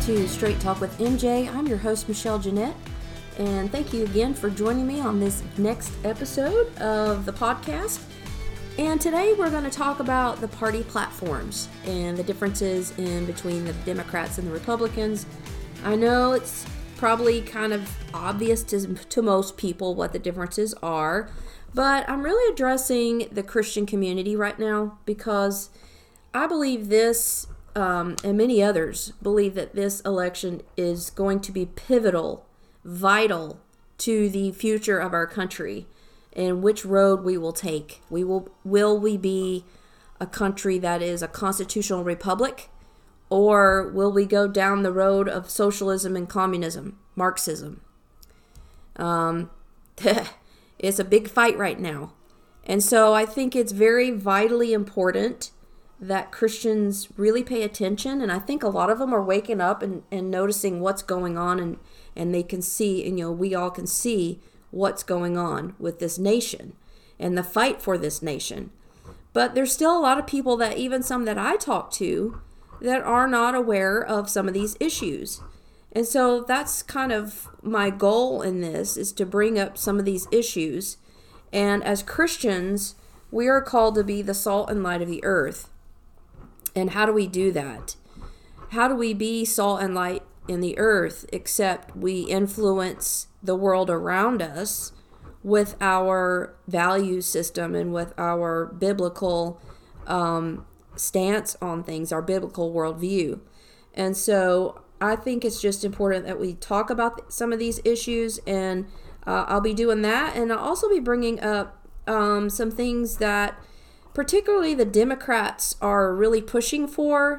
to Straight Talk with MJ. I'm your host, Michelle Jeanette, and thank you again for joining me on this next episode of the podcast. And today we're going to talk about the party platforms and the differences in between the Democrats and the Republicans. I know it's probably kind of obvious to most people what the differences are, but I'm really addressing the Christian community right now because I believe this, and many others believe that this election is going to be pivotal, vital to the future of our country and which road we will take. Will we be a country that is a constitutional republic, or will we go down the road of socialism and communism, Marxism? It's a big fight right now. And so I think it's very vitally important that Christians really pay attention. And I think a lot of them are waking up and noticing what's going on, and they can see, and we all can see what's going on with this nation and the fight for this nation. But there's still a lot of people, that even some that I talk to, that are not aware of some of these issues. And so that's kind of my goal in this, is to bring up some of these issues. And as Christians, we are called to be the salt and light of the earth. And how do we do that? How do we be salt and light in the earth except we influence the world around us with our value system and with our biblical stance on things, our biblical worldview? And so I think it's just important that we talk about some of these issues, and I'll be doing that. And I'll also be bringing up some things that particularly the Democrats are really pushing for,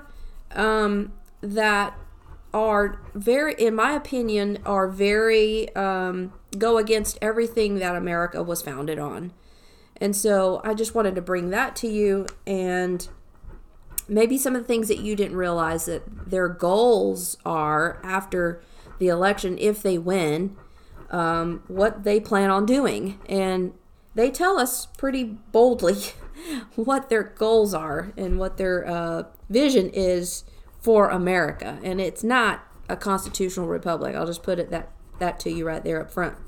that are very, in my opinion, are very, go against everything that America was founded on. And so I just wanted to bring that to you, and maybe some of the things that you didn't realize that their goals are after the election, if they win, what they plan on doing. And they tell us pretty boldly what their goals are and what their vision is for America. And it's not a constitutional republic. I'll just put that to you right there up front.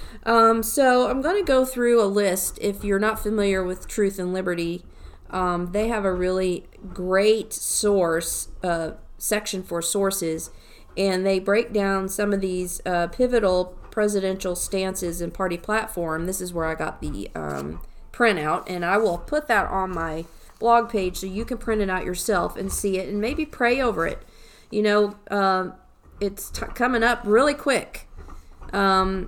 So I'm going to go through a list. If you're not familiar with Truth and Liberty, they have a really great source section for sources, and they break down some of these pivotal presidential stances and party platform. This is where I got the printout, and I will put that on my blog page so you can print it out yourself and see it and maybe pray over it. It's coming up really quick, and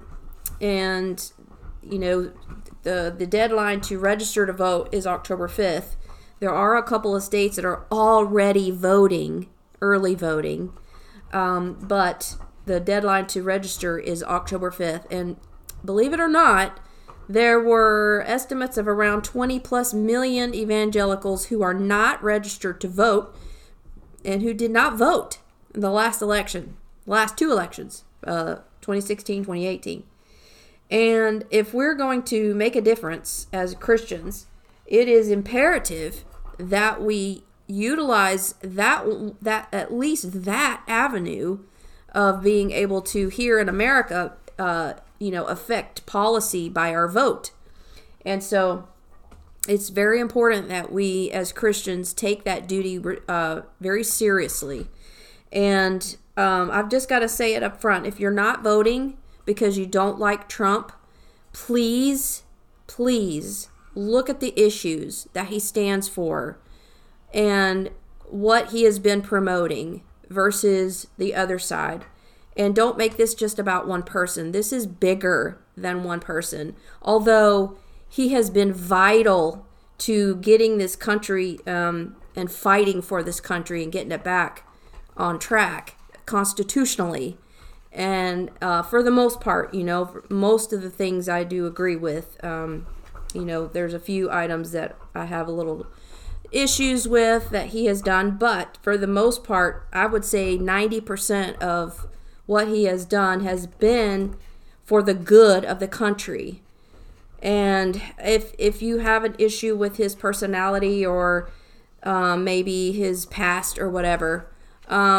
the deadline to register to vote is October 5th. There are a couple of states that are already voting, early voting, but the deadline to register is October 5th. And believe it or not, there were estimates of around 20 plus million evangelicals who are not registered to vote and who did not vote in the last two elections, 2016, 2018. And if we're going to make a difference as Christians, it is imperative that we utilize that at least that avenue of being able to, here in America, affect policy by our vote. And so it's very important that we as Christians take that duty very seriously. And I've just got to say it up front. If you're not voting because you don't like Trump, please look at the issues that he stands for and what he has been promoting versus the other side. And don't make this just about one person. This is bigger than one person. Although he has been vital to getting this country and fighting for this country and getting it back on track constitutionally. And for the most part, most of the things I do agree with. There's a few items that I have a little issues with that he has done. But for the most part, I would say 90% of what he has done has been for the good of the country. And if you have an issue with his personality or maybe his past or whatever,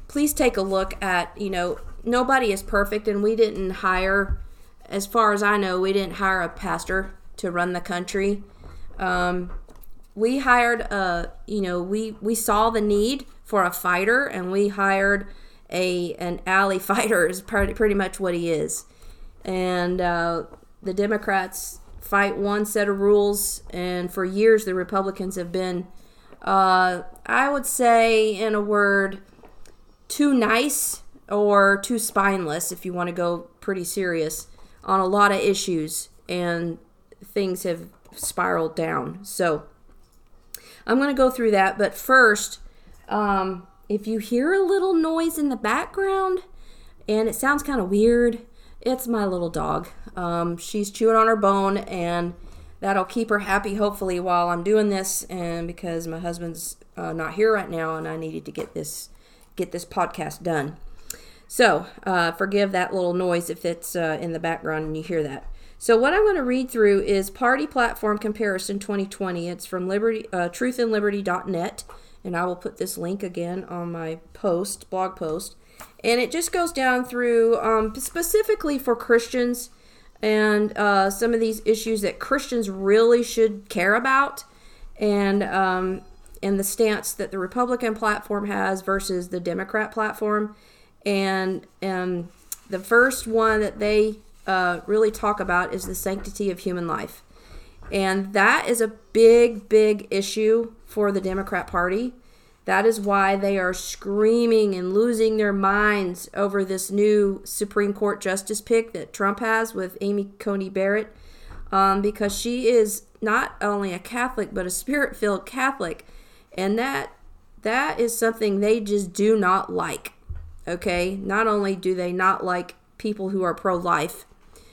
please take a look at, nobody is perfect, and we didn't hire, as far as I know, we didn't hire a pastor to run the country. We hired we saw the need for a fighter, and we hired an alley fighter is pretty much what he is. And the Democrats fight one set of rules, and for years the Republicans have been, I would say, in a word, too nice or too spineless, if you want to go pretty serious, on a lot of issues, and things have spiraled down. So I'm going to go through that, but first, if you hear a little noise in the background and it sounds kind of weird, it's my little dog. She's chewing on her bone, and that'll keep her happy, hopefully, while I'm doing this, and because my husband's not here right now, and I needed to get this podcast done. So forgive that little noise if it's in the background and you hear that. So what I'm going to read through is Party Platform Comparison 2020. It's from truthandliberty.net, and I will put this link again on my blog post. And it just goes down through specifically for Christians and some of these issues that Christians really should care about, and the stance that the Republican platform has versus the Democrat platform. And the first one that they really talk about is the sanctity of human life. And that is a big, big issue for the Democrat Party. That is why they are screaming and losing their minds over this new Supreme Court justice pick that Trump has with Amy Coney Barrett, because she is not only a Catholic, but a Spirit-filled Catholic. And that is something they just do not like. Okay? Not only do they not like people who are pro-life,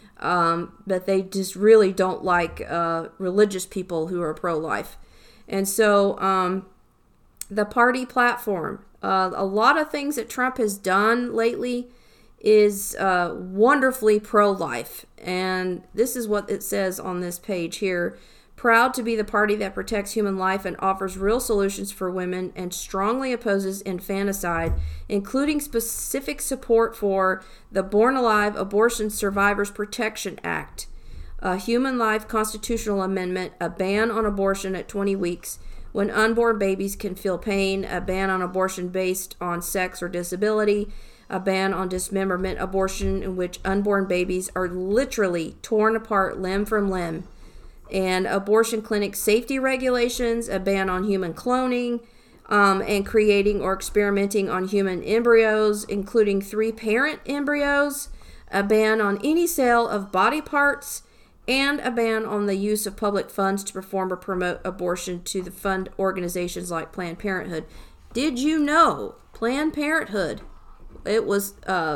but they just really don't like religious people who are pro-life. And so the party platform, a lot of things that Trump has done lately is wonderfully pro-life. And this is what it says on this page here. Proud to be the party that protects human life and offers real solutions for women, and strongly opposes infanticide, including specific support for the Born Alive Abortion Survivors Protection Act, a human life constitutional amendment, a ban on abortion at 20 weeks when unborn babies can feel pain, a ban on abortion based on sex or disability, a ban on dismemberment abortion in which unborn babies are literally torn apart limb from limb, and abortion clinic safety regulations, a ban on human cloning, and creating or experimenting on human embryos, including 3-parent embryos, a ban on any sale of body parts, and a ban on the use of public funds to perform or promote abortion to the fund organizations like Planned Parenthood. Did you know Planned Parenthood, it was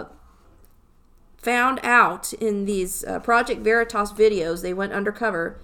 found out in these Project Veritas videos, they went undercover,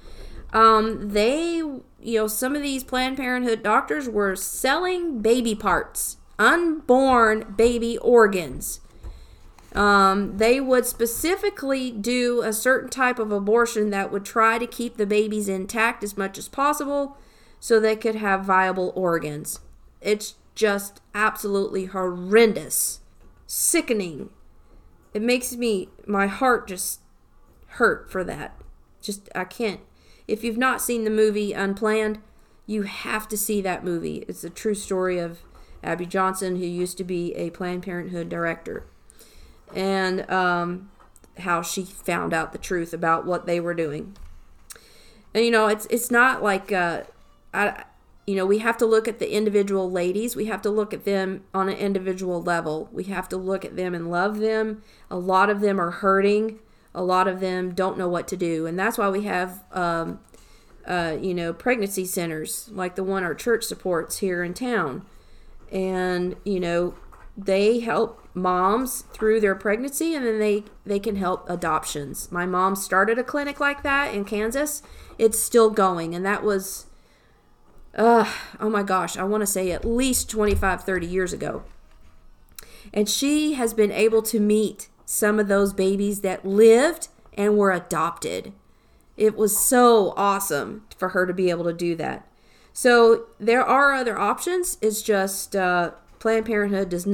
some of these Planned Parenthood doctors were selling baby parts, unborn baby organs. They would specifically do a certain type of abortion that would try to keep the babies intact as much as possible so they could have viable organs. It's just absolutely horrendous, sickening. It makes my heart just hurt for that. I can't. If you've not seen the movie Unplanned, you have to see that movie. It's a true story of Abby Johnson, who used to be a Planned Parenthood director, and how she found out the truth about what they were doing. And it's not like we have to look at the individual ladies. We have to look at them on an individual level. We have to look at them and love them. A lot of them are hurting. A lot of them don't know what to do. And that's why we have, pregnancy centers like the one our church supports here in town. And, they help moms through their pregnancy, and then they can help adoptions. My mom started a clinic like that in Kansas. It's still going. And that was, oh my gosh, I want to say at least 25, 30 years ago. And she has been able to meet some of those babies that lived and were adopted. It was so awesome for her to be able to do that. So there are other options. It's just Planned Parenthood does not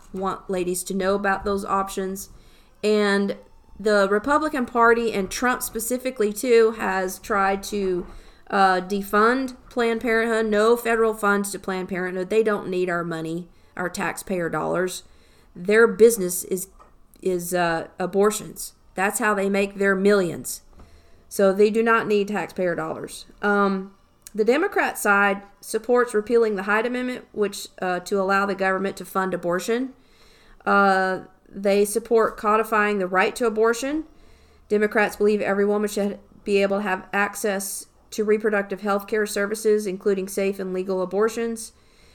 want ladies to know about those options. And the Republican Party, and Trump specifically too, has tried to defund Planned Parenthood. No federal funds to Planned Parenthood. They don't need our money, our taxpayer dollars. Their business is abortions. That's how they make their millions. So they do not need taxpayer dollars. The Democrat side supports repealing the Hyde Amendment, which to allow the government to fund abortion. They support codifying the right to abortion. Democrats believe every woman should be able to have access to reproductive health care services, including safe and legal abortions.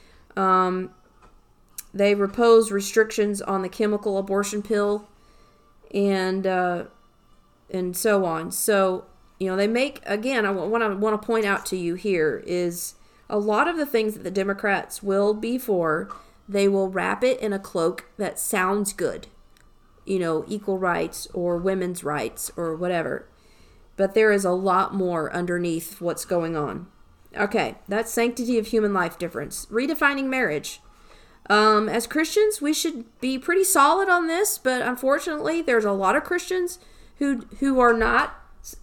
They oppose restrictions on the chemical abortion pill, and so on. So, they make, again, what I want to point out to you here is a lot of the things that the Democrats will be for, they will wrap it in a cloak that sounds good. Equal rights or women's rights or whatever. But there is a lot more underneath what's going on. Okay, that's sanctity of human life difference. Redefining marriage. As Christians, we should be pretty solid on this, but unfortunately, there's a lot of Christians who are not,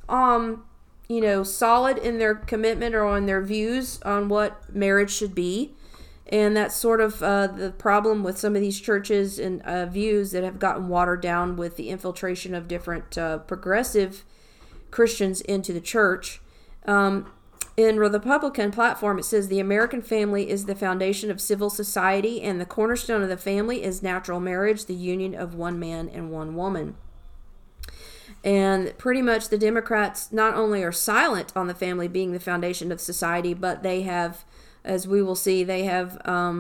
solid in their commitment or on their views on what marriage should be. And that's sort of the problem with some of these churches and views that have gotten watered down with the infiltration of different progressive Christians into the church. In the Republican platform, it says the American family is the foundation of civil society, and the cornerstone of the family is natural marriage, the union of one man and one woman. And pretty much the Democrats not only are silent on the family being the foundation of society, but they have, as we will see, they have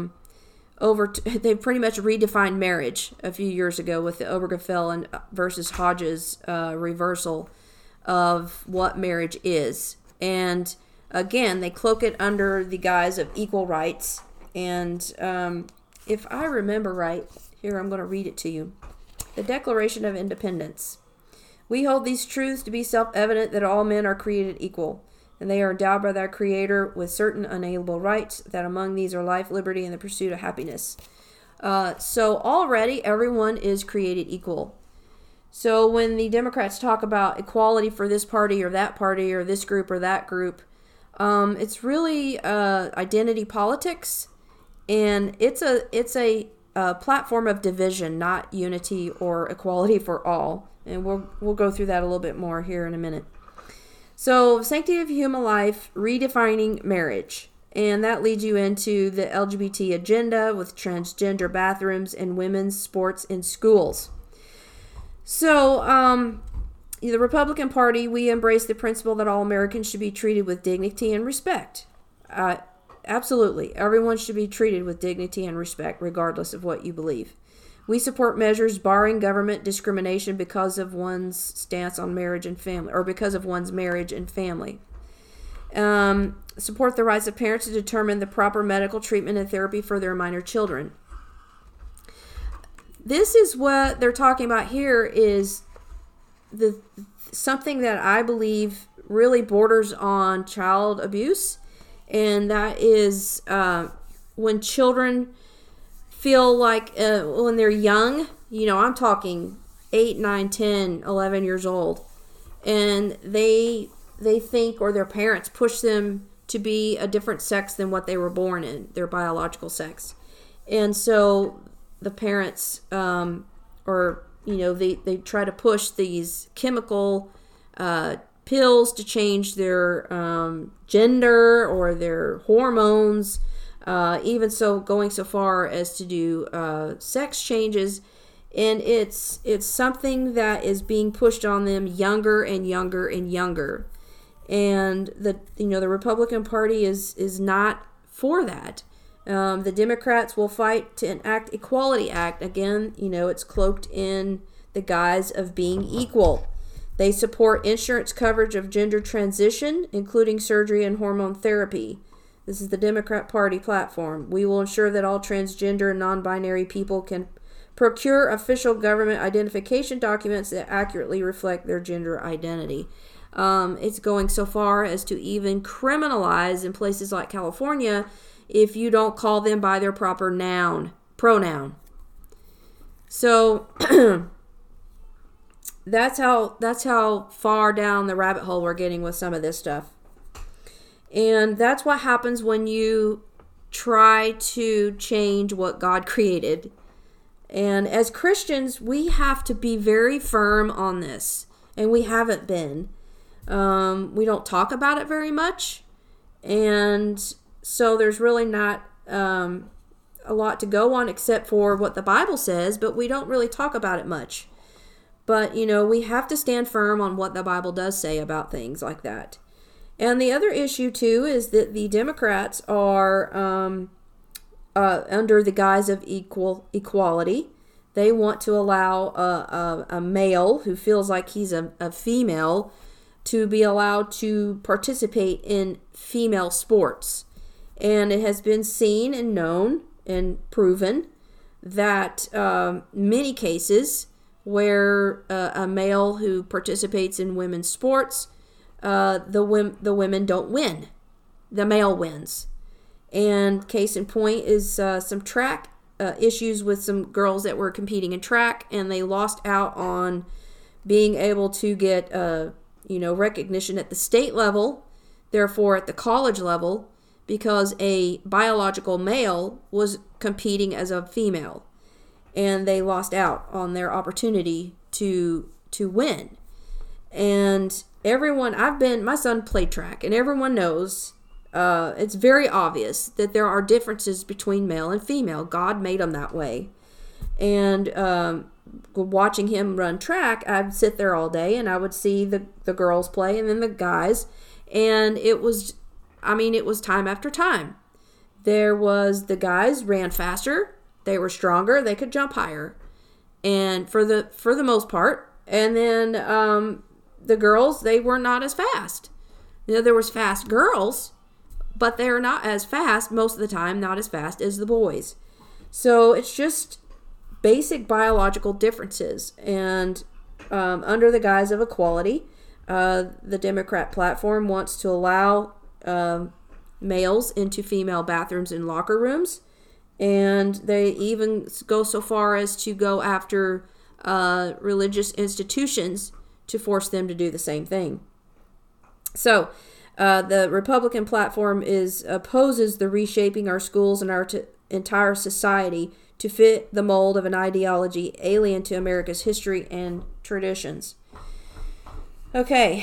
they've pretty much redefined marriage a few years ago with the Obergefell and versus Hodges reversal of what marriage is. And again, they cloak it under the guise of equal rights. And if I remember right, here I'm going to read it to you. The Declaration of Independence. We hold these truths to be self-evident that all men are created equal, and they are endowed by their Creator with certain unalienable rights, that among these are life, liberty, and the pursuit of happiness. So already everyone is created equal. So when the Democrats talk about equality for this party or that party or this group or that group, it's really identity politics, and it's a platform of division, not unity or equality for all. And we'll go through that a little bit more here in a minute. So, sanctity of human life, redefining marriage. And that leads you into the LGBT agenda with transgender bathrooms and women's sports in schools. So, the Republican Party, we embrace the principle that all Americans should be treated with dignity and respect. Absolutely. Everyone should be treated with dignity and respect, regardless of what you believe. We support measures barring government discrimination because of one's stance on marriage and family, or because of one's marriage and family. Support the rights of parents to determine the proper medical treatment and therapy for their minor children. This is what they're talking about here, is something that I believe really borders on child abuse, and that is when children feel like when they're young, I'm talking 8, 9, 10, 11 years old, and they think, or their parents push them to be a different sex than what they were born in, their biological sex. And so the parents, they try to push these chemical pills to change their gender or their hormones, even so going so far as to do sex changes. And it's something that is being pushed on them younger and younger and younger. And the Republican Party is not for that. The Democrats will fight to enact Equality Act. Again, it's cloaked in the guise of being equal. They support insurance coverage of gender transition, including surgery and hormone therapy. This is the Democrat Party platform. We will ensure that all transgender and non-binary people can procure official government identification documents that accurately reflect their gender identity. It's going so far as to even criminalize in places like California if you don't call them by their proper pronoun. So that's how far down the rabbit hole we're getting with some of this stuff. And that's what happens when you try to change what God created. And as Christians, we have to be very firm on this. And we haven't been. We don't talk about it very much. And so there's really not a lot to go on except for what the Bible says. But we don't really talk about it much. But, we have to stand firm on what the Bible does say about things like that. And the other issue, too, is that the Democrats are under the guise of equality. They want to allow a male who feels like he's a female to be allowed to participate in female sports. And it has been seen and known and proven that many cases where a male who participates in women's sports, the women don't win. The male wins. And case in point is some track issues with some girls that were competing in track, and they lost out on being able to get recognition at the state level, therefore at the college level, because a biological male was competing as a female, and they lost out on their opportunity to win. And my son played track, and everyone knows, it's very obvious that there are differences between male and female. God made them that way. And watching him run track, I'd sit there all day and I would see the girls play and then the guys. And it was time after time. The guys ran faster, they were stronger, they could jump higher. And for the most part. And then the girls, they were not as fast. There was fast girls, but they're not as fast most of the time, not as fast as the boys. So it's just basic biological differences. And under the guise of equality, the Democrat platform wants to allow males into female bathrooms and locker rooms. And they even go so far as to go after religious institutions to force them to do the same thing. So the Republican platform opposes the reshaping our schools and our entire society to fit the mold of an ideology alien to America's history and traditions. Okay,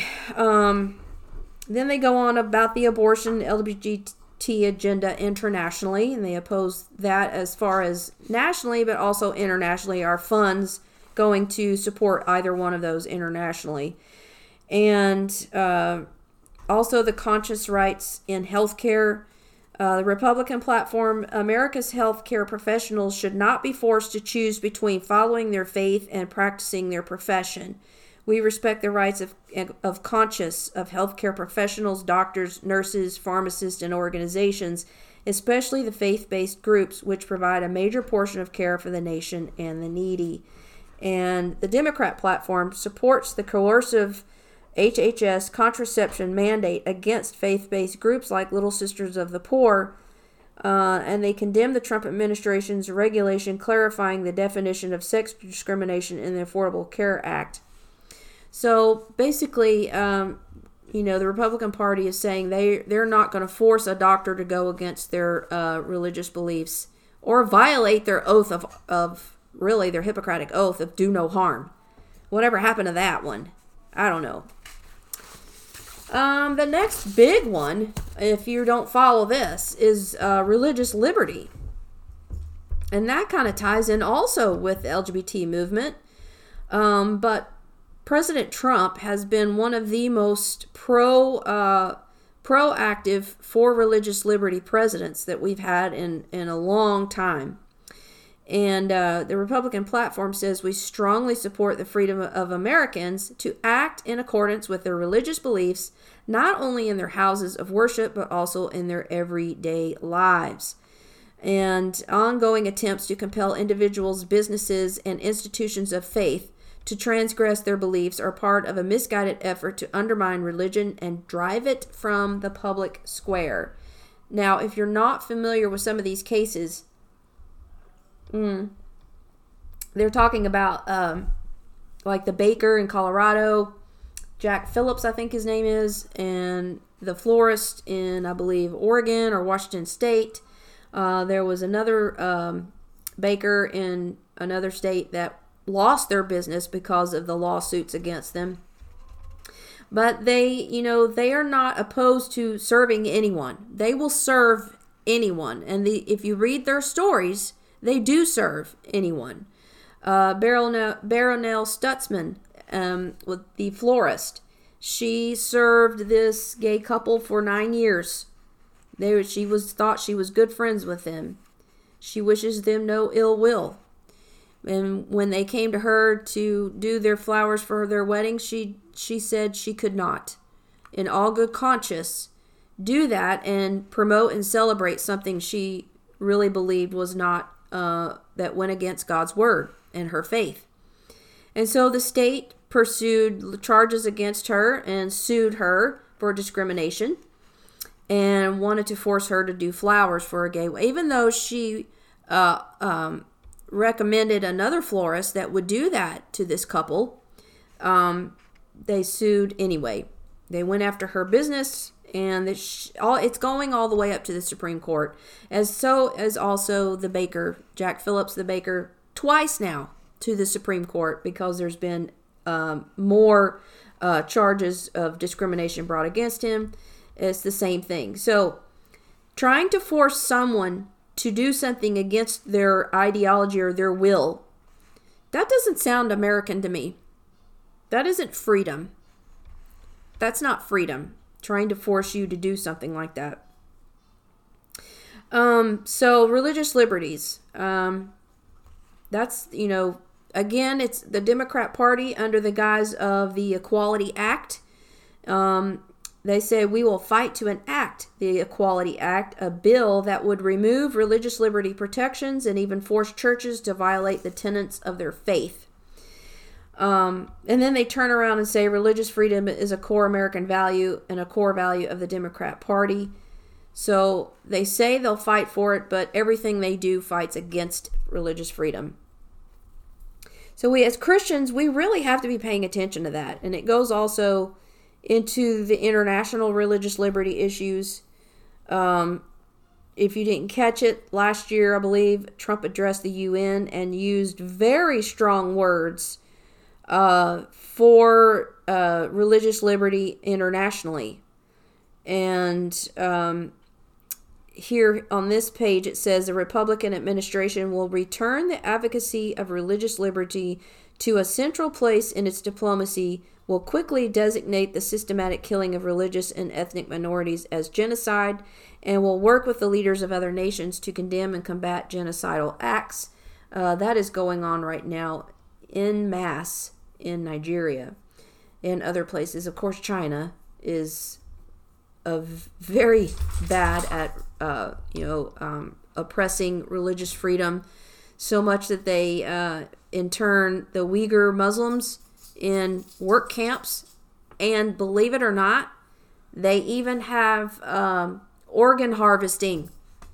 then they go on about the abortion LGBT agenda internationally, and they oppose that as far as nationally, but also internationally are funds going to support either one of those internationally. And also the conscious rights in healthcare. The Republican platform, America's healthcare professionals should not be forced to choose between following their faith and practicing their profession. We respect the rights of conscience of healthcare professionals, doctors, nurses, pharmacists, and organizations, especially the faith-based groups, which provide a major portion of care for the nation and the needy. And the Democrat platform supports the coercive HHS contraception mandate against faith-based groups like Little Sisters of the Poor, and they condemn the Trump administration's regulation clarifying the definition of sex discrimination in the Affordable Care Act. So basically, the Republican Party is saying they're not going to force a doctor to go against their religious beliefs or violate their oath of really their Hippocratic oath of do no harm. Whatever happened to that one? I don't know. The next big one, if you don't follow this, is religious liberty. And that kind of ties in also with the LGBT movement. But President Trump has been one of the most proactive for religious liberty presidents that we've had in a long time. And the Republican platform says we strongly support the freedom of Americans to act in accordance with their religious beliefs, not only in their houses of worship, but also in their everyday lives. And ongoing attempts to compel individuals, businesses, and institutions of faith to transgress their beliefs are part of a misguided effort to undermine religion and drive it from the public square. Now, if you're not familiar with some of these cases, they're talking about like the baker in Colorado, Jack Phillips, I think his name is, and the florist in, I believe, Oregon or Washington State. There was another baker in another state that lost their business because of the lawsuits against them. But they are not opposed to serving anyone. They will serve anyone. And if you read their stories, they do serve anyone. Baronelle Stutzman, with the florist, she served this gay couple for 9 years. She thought she was good friends with them. She wishes them no ill will. And when they came to her to do their flowers for their wedding, she said she could not, in all good conscience, do that and promote and celebrate something she really believed was not, that went against God's word and her faith. And so the state pursued charges against her and sued her for discrimination and wanted to force her to do flowers for a gay, even though she recommended another florist that would do that to this couple. They sued anyway. They went after her business, and it's going all the way up to the Supreme Court, as also the baker, Jack Phillips, the baker, twice now to the Supreme Court, because there's been more charges of discrimination brought against him. It's the same thing. So trying to force someone to do something against their ideology or their will, that doesn't sound American to me. That isn't freedom. That's not freedom, trying to force you to do something like that. So religious liberties. That's, again, it's the Democrat Party under the guise of the Equality Act. They say we will fight to enact the Equality Act, a bill that would remove religious liberty protections and even force churches to violate the tenets of their faith. And then they turn around and say religious freedom is a core American value and a core value of the Democrat Party. So they say they'll fight for it, but everything they do fights against religious freedom. So we as Christians, we really have to be paying attention to that. And it goes also into the international religious liberty issues. If you didn't catch it, last year, I believe, Trump addressed the UN and used very strong words for religious liberty internationally. And here on this page, it says the Republican administration will return the advocacy of religious liberty to a central place in its diplomacy, will quickly designate the systematic killing of religious and ethnic minorities as genocide, and will work with the leaders of other nations to condemn and combat genocidal acts. That is going on right now en masse in Nigeria and other places. Of course, China is very bad at oppressing religious freedom, so much that they intern the Uyghur Muslims in work camps, and believe it or not, they even have organ harvesting.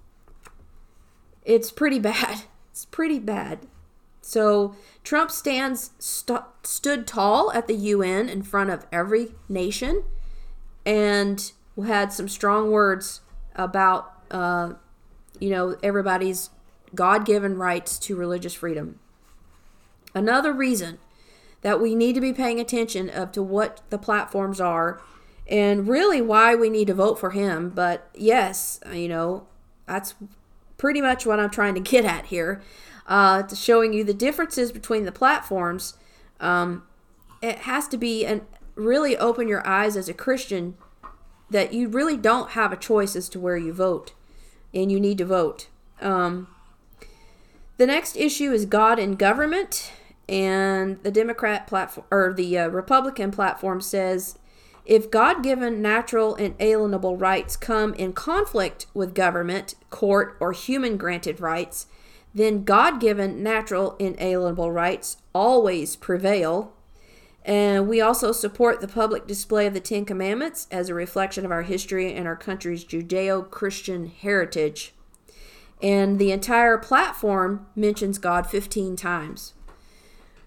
It's pretty bad. It's pretty bad. So Trump stood tall at the UN in front of every nation and had some strong words about everybody's God-given rights to religious freedom. Another reason that we need to be paying attention to what the platforms are and really why we need to vote for him. But yes, that's pretty much what I'm trying to get at here, to showing you the differences between the platforms. It has to be and really open your eyes as a Christian that you really don't have a choice as to where you vote, and you need to vote. The next issue is God and government. And the Democrat platform, or the Republican platform, says if God-given natural and alienable rights come in conflict with government, court, or human-granted rights, then God-given natural and inalienable rights always prevail. And we also support the public display of the Ten Commandments as a reflection of our history and our country's Judeo-Christian heritage. And the entire platform mentions God 15 times.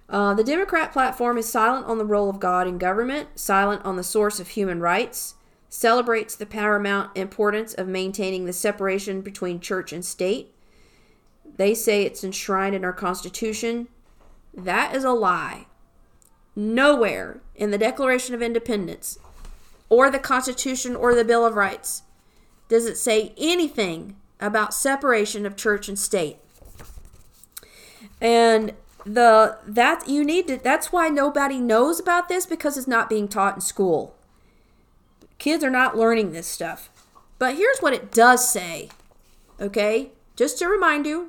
The Democrat platform is silent on the role of God in government, silent on the source of human rights, celebrates the paramount importance of maintaining the separation between church and state. They say it's enshrined in our Constitution. That is a lie. Nowhere in the Declaration of Independence or the Constitution or the Bill of Rights does it say anything about separation of church and state. And that's why nobody knows about this, because it's not being taught in school. Kids are not learning this stuff. But here's what it does say. Okay? Just to remind you.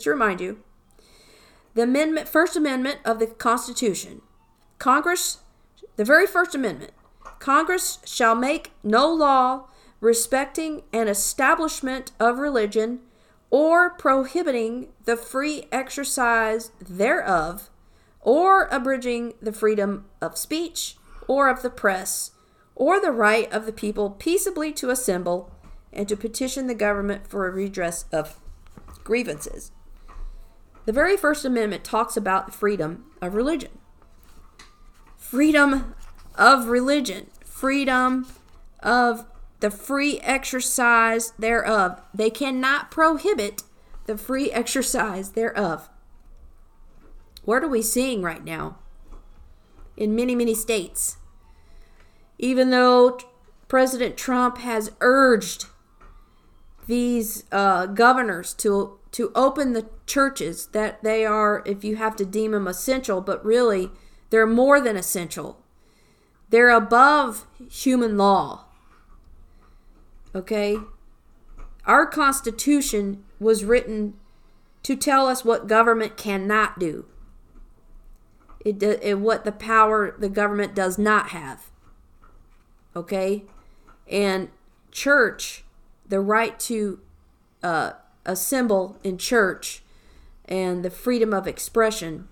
The First Amendment of the Constitution. Congress, the very First Amendment. Congress shall make no law respecting an establishment of religion or prohibiting the free exercise thereof, or abridging the freedom of speech or of the press, or the right of the people peaceably to assemble and to petition the government for a redress of grievances. The very First Amendment talks about the freedom of religion. Freedom of religion. Freedom of the free exercise thereof. They cannot prohibit the free exercise thereof. What are we seeing right now? In many, many states. Even though President Trump has urged these governors to open the churches, that they are, if you have to deem them essential, but really they're more than essential. They're above human law. Okay? Our Constitution was written to tell us what government cannot do. What the power the government does not have. Okay? And church, the right to assemble in church and the freedom of expression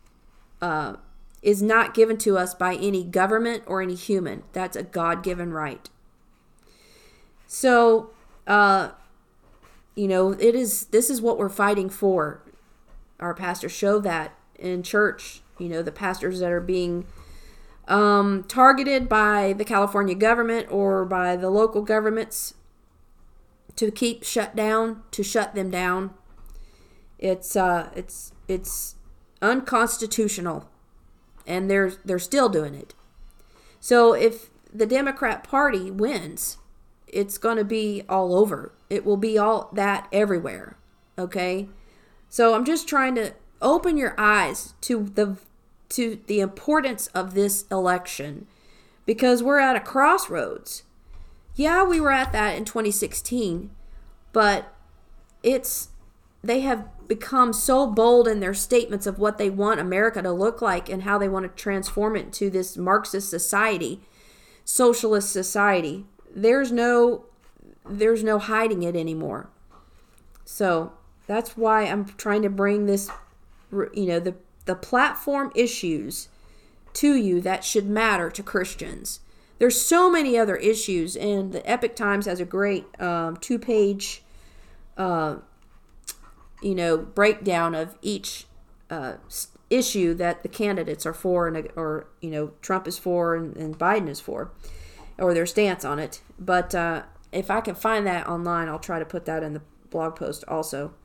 is not given to us by any government or any human. That's a God-given right. So, this is what we're fighting for. Our pastors show that in church. The pastors that are being targeted by the California government or by the local governments to shut them down. It's unconstitutional, and they're still doing it. So if the Democrat Party wins, it's going to be all over. It will be all that everywhere. Okay? So I'm just trying to open your eyes to the importance of this election, because we're at a crossroads. Yeah, we were at that in 2016, but they have become so bold in their statements of what they want America to look like and how they want to transform it to this Marxist society, socialist society. There's no hiding it anymore. So that's why I'm trying to bring this, the platform issues to you that should matter to Christians. There's so many other issues, and the Epoch Times has a great 2-page, breakdown of each issue that the candidates are for, or Trump is for and Biden is for, or their stance on it. But if I can find that online, I'll try to put that in the blog post also.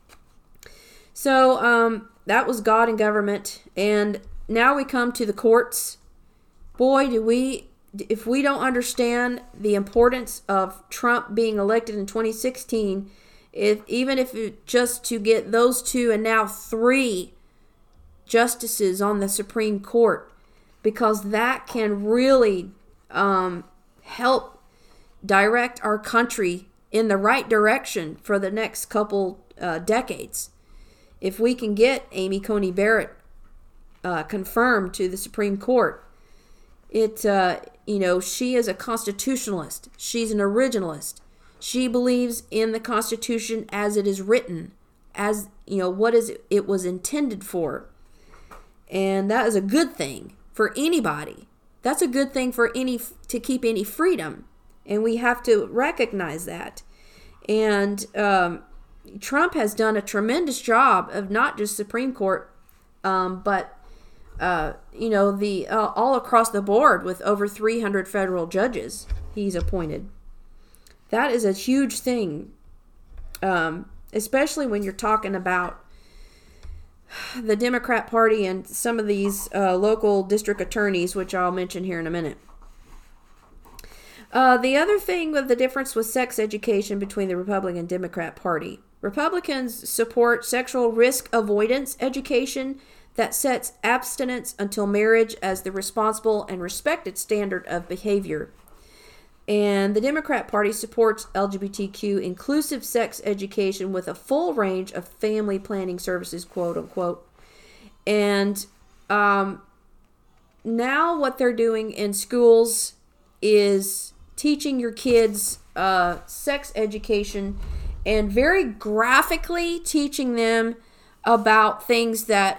So that was God and government, and now we come to the courts. Boy, if we don't understand the importance of Trump being elected in 2016, even if just to get those 2 and now 3 justices on the Supreme Court, because that can really help direct our country in the right direction for the next couple decades. If we can get Amy Coney Barrett confirmed to the Supreme Court, she is a constitutionalist. She's an originalist. She believes in the Constitution as it is written, as what it was intended for. And that is a good thing for anybody. That's a good thing to keep any freedom. And we have to recognize that. And Trump has done a tremendous job of not just Supreme Court, but the all across the board with over 300 federal judges he's appointed. That is a huge thing, especially when you're talking about the Democrat Party and some of these local district attorneys, which I'll mention here in a minute. The other thing with the difference with sex education between the Republican and Democrat Party. Republicans support sexual risk avoidance education that sets abstinence until marriage as the responsible and respected standard of behavior. And the Democrat Party supports LGBTQ inclusive sex education with a full range of family planning services, quote unquote. And now what they're doing in schools is teaching your kids sex education and very graphically teaching them about things that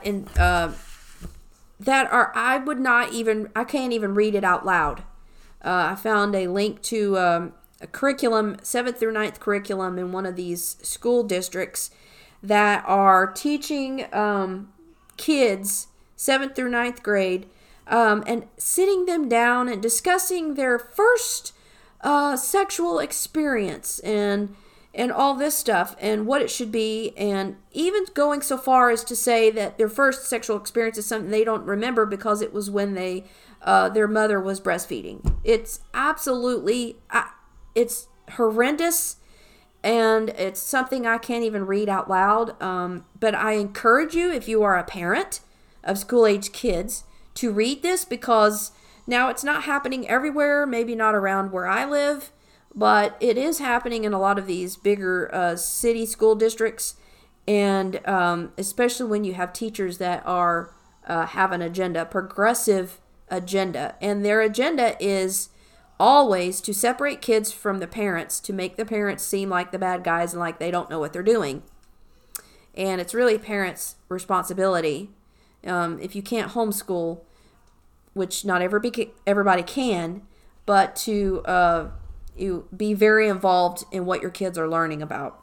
I can't even read it out loud. I found a link to a curriculum, 7th through 9th curriculum in one of these school districts that are teaching kids 7th through 9th grade and sitting them down and discussing their first sexual experience and all this stuff and what it should be, and even going so far as to say that their first sexual experience is something they don't remember because it was when their mother was breastfeeding. It's absolutely, it's horrendous, and it's something I can't even read out loud. But I encourage you, if you are a parent of school-age kids, to read this, because now it's not happening everywhere, maybe not around where I live, but it is happening in a lot of these bigger city school districts, and especially when you have teachers that are have an agenda, progressive agenda, and their agenda is always to separate kids from the parents, to make the parents seem like the bad guys and like they don't know what they're doing. And it's really parents' responsibility. If you can't homeschool, which not everybody can, but to you be very involved in what your kids are learning about.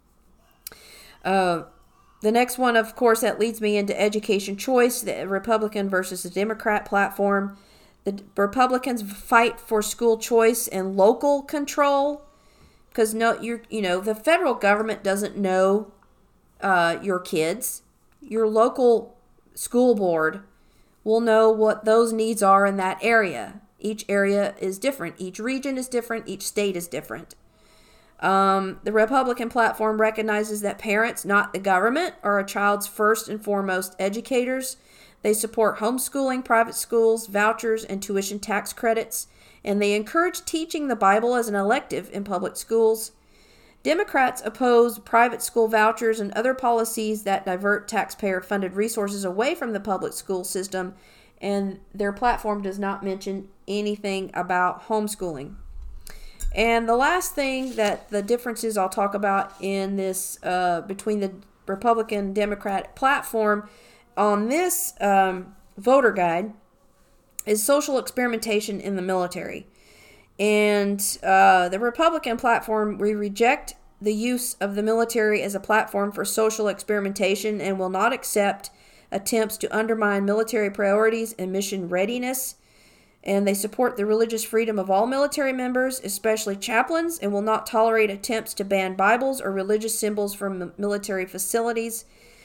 The next one, of course, that leads me into education choice, the Republican versus the Democrat platform. The Republicans fight for school choice and local control, because the federal government doesn't know your kids. Your local school board will know what those needs are in that area. Each area is different. Each region is different. Each state is different. The Republican platform recognizes that parents, not the government, are a child's first and foremost educators. They support homeschooling, private schools, vouchers, and tuition tax credits, and they encourage teaching the Bible as an elective in public schools. Democrats oppose private school vouchers and other policies that divert taxpayer-funded resources away from the public school system, and their platform does not mention anything about homeschooling. And the last thing that the differences I'll talk about in this between the Republican Democrat platform on this voter guide is social experimentation in the military. And the Republican platform, we reject the use of the military as a platform for social experimentation and will not accept attempts to undermine military priorities and mission readiness. And they support the religious freedom of all military members, especially chaplains, and will not tolerate attempts to ban Bibles or religious symbols from military facilities.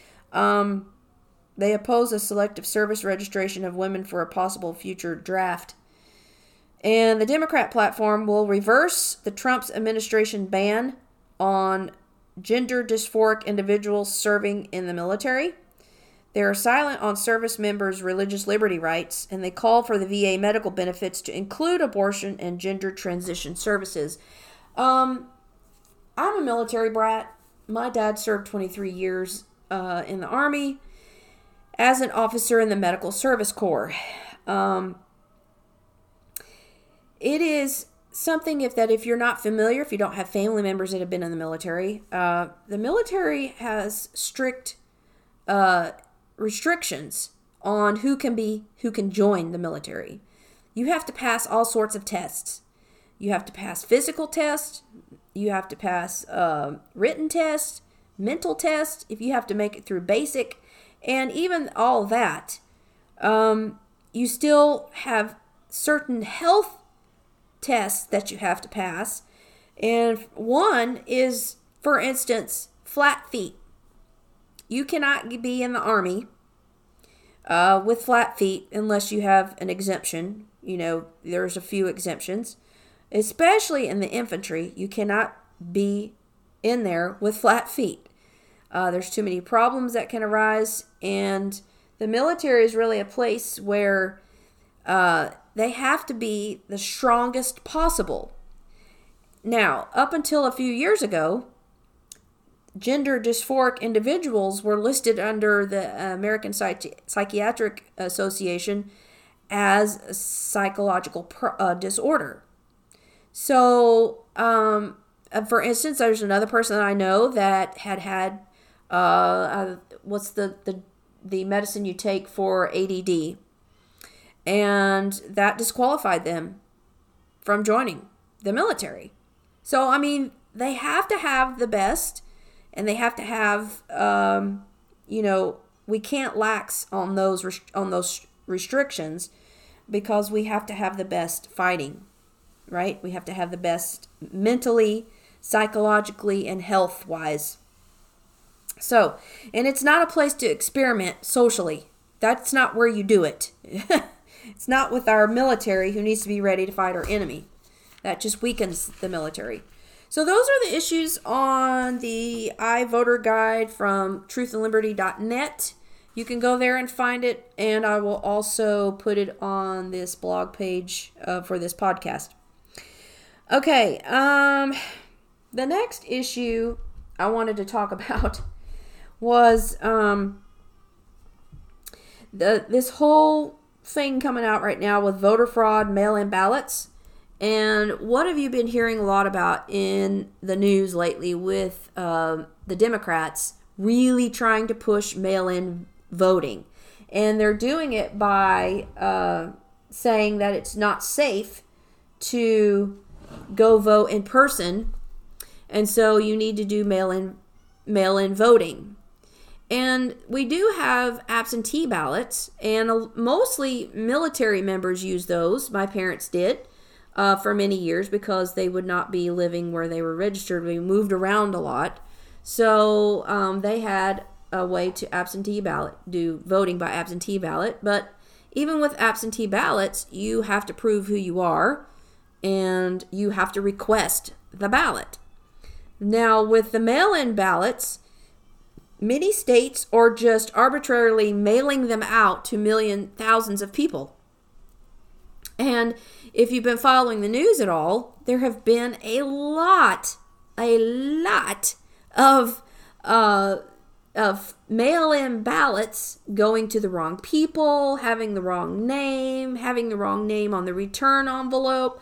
They oppose a selective service registration of women for a possible future draft. And the Democrat platform will reverse the Trump administration ban on gender dysphoric individuals serving in the military. They are silent on service members' religious liberty rights, and they call for the VA medical benefits to include abortion and gender transition services. I'm a military brat. My dad served 23 years in the Army as an officer in the Medical Service Corps. It is something if you're not familiar, if you don't have family members that have been in the military has strict restrictions on who can join the military. You have to pass all sorts of tests. You have to pass physical tests. You have to pass written tests, mental tests. If you have to make it through basic, and even all that, You still have certain health tests that you have to pass. And one is, for instance, flat feet. You cannot be in the Army with flat feet unless you have an exemption. There's a few exemptions. Especially in the infantry, you cannot be in there with flat feet. There's too many problems that can arise, and the military is really a place where they have to be the strongest possible. Now, up until a few years ago, gender dysphoric individuals were listed under the American Psychiatric Association as a psychological disorder. So, for instance, there's another person that I know that had what's the medicine you take for ADD, and that disqualified them from joining the military. So, I mean, they have to have the best, and they have to have, we can't lax on those restrictions, because we have to have the best fighting, right? We have to have the best mentally, psychologically, and health-wise. So, and it's not a place to experiment socially. That's not where you do it. It's not with our military, who needs to be ready to fight our enemy. That just weakens the military. So those are the issues on the iVoter Guide from truthandliberty.net. You can go there and find it, and I will also put it on this blog page for this podcast. Okay, the next issue I wanted to talk about was this whole thing coming out right now with voter fraud, mail-in ballots. And what have you been hearing a lot about in the news lately with the Democrats really trying to push mail-in voting? And they're doing it by saying that it's not safe to go vote in person, and so you need to do mail-in voting. And we do have absentee ballots, and mostly military members use those. My parents did for many years, because they would not be living where they were registered. We moved around a lot. So they had a way to do voting by absentee ballot. But even with absentee ballots, you have to prove who you are, and you have to request the ballot. Now, with the mail-in ballots, many states are just arbitrarily mailing them out to thousands of people. And if you've been following the news at all, there have been a lot of mail-in ballots going to the wrong people, having the wrong name on the return envelope,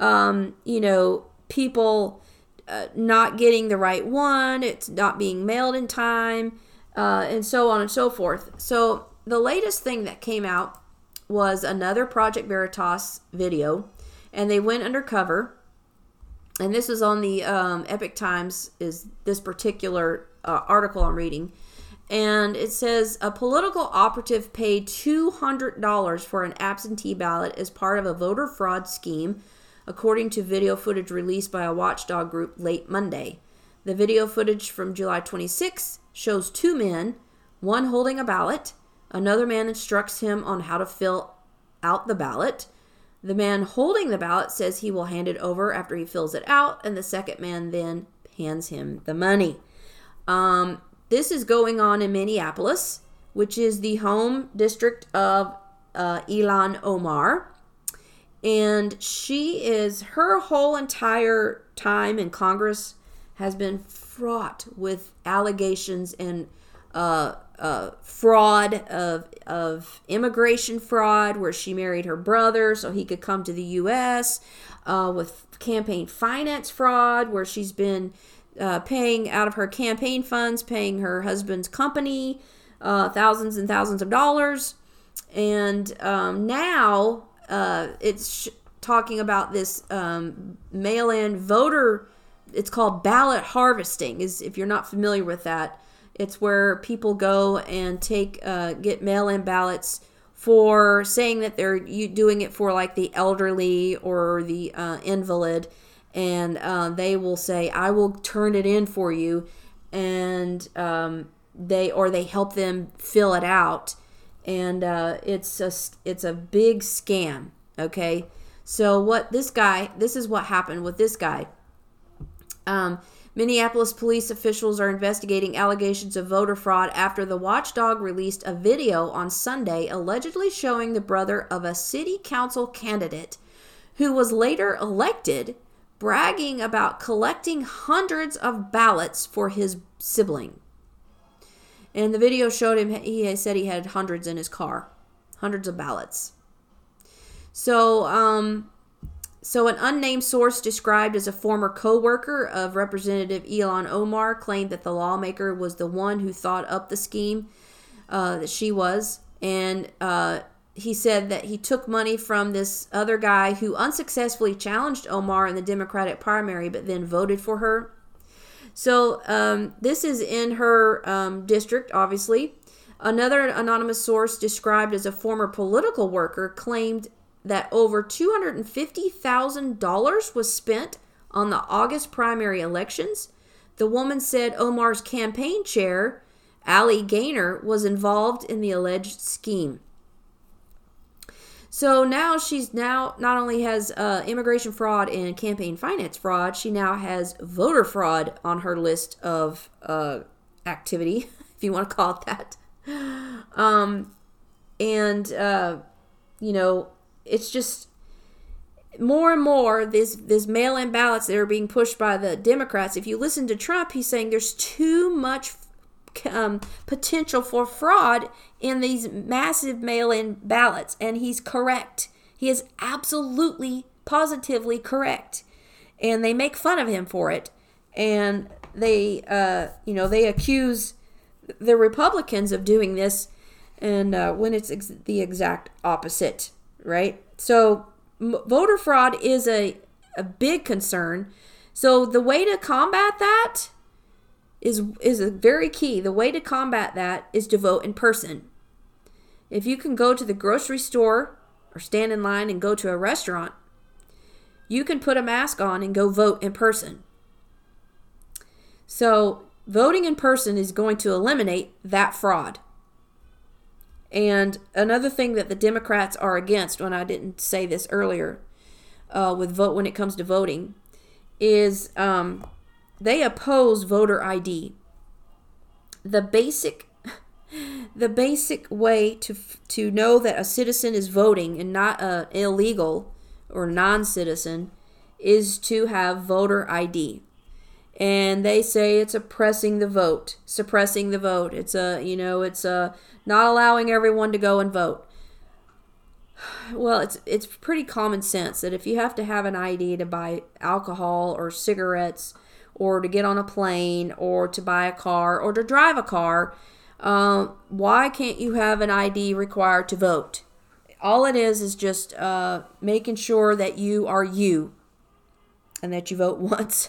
people not getting the right one, it's not being mailed in time, and so on and so forth. So the latest thing that came out was another Project Veritas video, and they went undercover, and this is on the Epoch Times, is this particular article I'm reading, and it says a political operative paid $200 for an absentee ballot as part of a voter fraud scheme, according to video footage released by a watchdog group late Monday. The video footage from July 26 shows two men, one holding a ballot. Another man instructs him on how to fill out the ballot. The man holding the ballot says he will hand it over after he fills it out, and the second man then hands him the money. This is going on in Minneapolis, which is the home district of Ilhan Omar. And her whole entire time in Congress has been fraught with allegations and fraud of immigration fraud, where she married her brother so he could come to the U.S., with campaign finance fraud, where she's been paying out of her campaign funds, paying her husband's company thousands and thousands of dollars. And now it's talking about this mail-in voter. It's called ballot harvesting. If you're not familiar with that, it's where people go and get mail-in ballots for saying that they're doing it for like the elderly or the invalid, and they will say, I will turn it in for you, and they help them fill it out, and it's a big scam. Okay, so this is what happened with this guy. Minneapolis police officials are investigating allegations of voter fraud after the watchdog released a video on Sunday allegedly showing the brother of a city council candidate who was later elected bragging about collecting hundreds of ballots for his sibling. And the video showed him, he said he had hundreds in his car, hundreds of ballots. So an unnamed source described as a former co-worker of Representative Ilhan Omar claimed that the lawmaker was the one who thought up the scheme, that she was. And he said that he took money from this other guy who unsuccessfully challenged Omar in the Democratic primary, but then voted for her. So this is in her district, obviously. Another anonymous source described as a former political worker claimed that over $250,000 was spent on the August primary elections. The woman said Omar's campaign chair, Ali Gaynor, was involved in the alleged scheme. So now she's not only has immigration fraud and campaign finance fraud, she now has voter fraud on her list of activity, if you want to call it that. It's just more and more this mail-in ballots that are being pushed by the Democrats. If you listen to Trump, he's saying there's too much potential for fraud in these massive mail-in ballots, and he's correct. He is absolutely, positively correct, and they make fun of him for it, and they accuse the Republicans of doing this, and when it's the exact opposite. Right? So voter fraud is a big concern. So the way to combat that is a very key. The way to combat that is to vote in person. If you can go to the grocery store or stand in line and go to a restaurant, you can put a mask on and go vote in person. So voting in person is going to eliminate that fraud. And another thing that the Democrats are against, when I didn't say this earlier, when it comes to voting, is they oppose voter ID. The basic way to know that a citizen is voting and not an illegal or non-citizen is to have voter ID. And they say it's suppressing the vote. It's not allowing everyone to go and vote. Well, it's pretty common sense that if you have to have an ID to buy alcohol or cigarettes or to get on a plane or to buy a car or to drive a car, why can't you have an ID required to vote? All it is just making sure that you are you and that you vote once.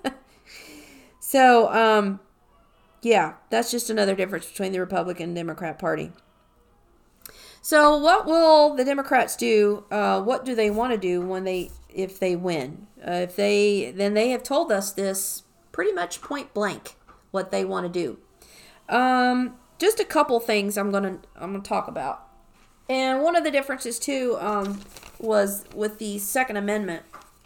So, that's just another difference between the Republican and Democrat Party. So what will the Democrats do? What do they want to do if they win? Then they have told us this pretty much point blank what they want to do. Just a couple things I'm gonna talk about. And one of the differences too was with the Second Amendment.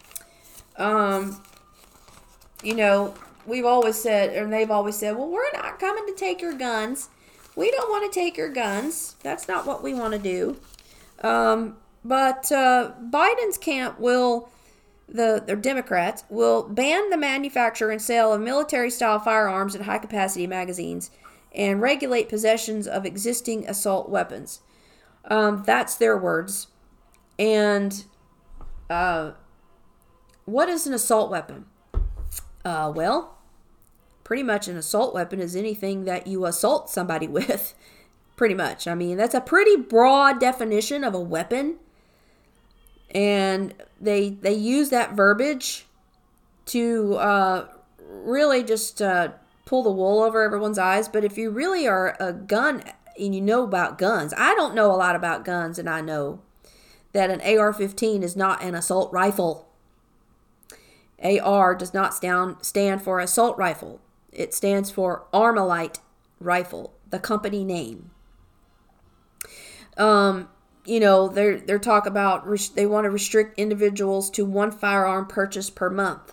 We've always said, and they've always said, well, we're not coming to take your guns. We don't want to take your guns. That's not what we want to do. But Biden's camp the Democrats, will ban the manufacture and sale of military-style firearms and high-capacity magazines and regulate possessions of existing assault weapons. That's their words. And what is an assault weapon? Pretty much an assault weapon is anything that you assault somebody with. Pretty much. I mean, that's a pretty broad definition of a weapon. And they use that verbiage to really just pull the wool over everyone's eyes. But if you really are a gun and you know about guns. I don't know a lot about guns, and I know that an AR-15 is not an assault rifle. AR does not stand for assault rifle. It stands for Armalite rifle, the company name. They're talk about they want to restrict individuals to one firearm purchase per month.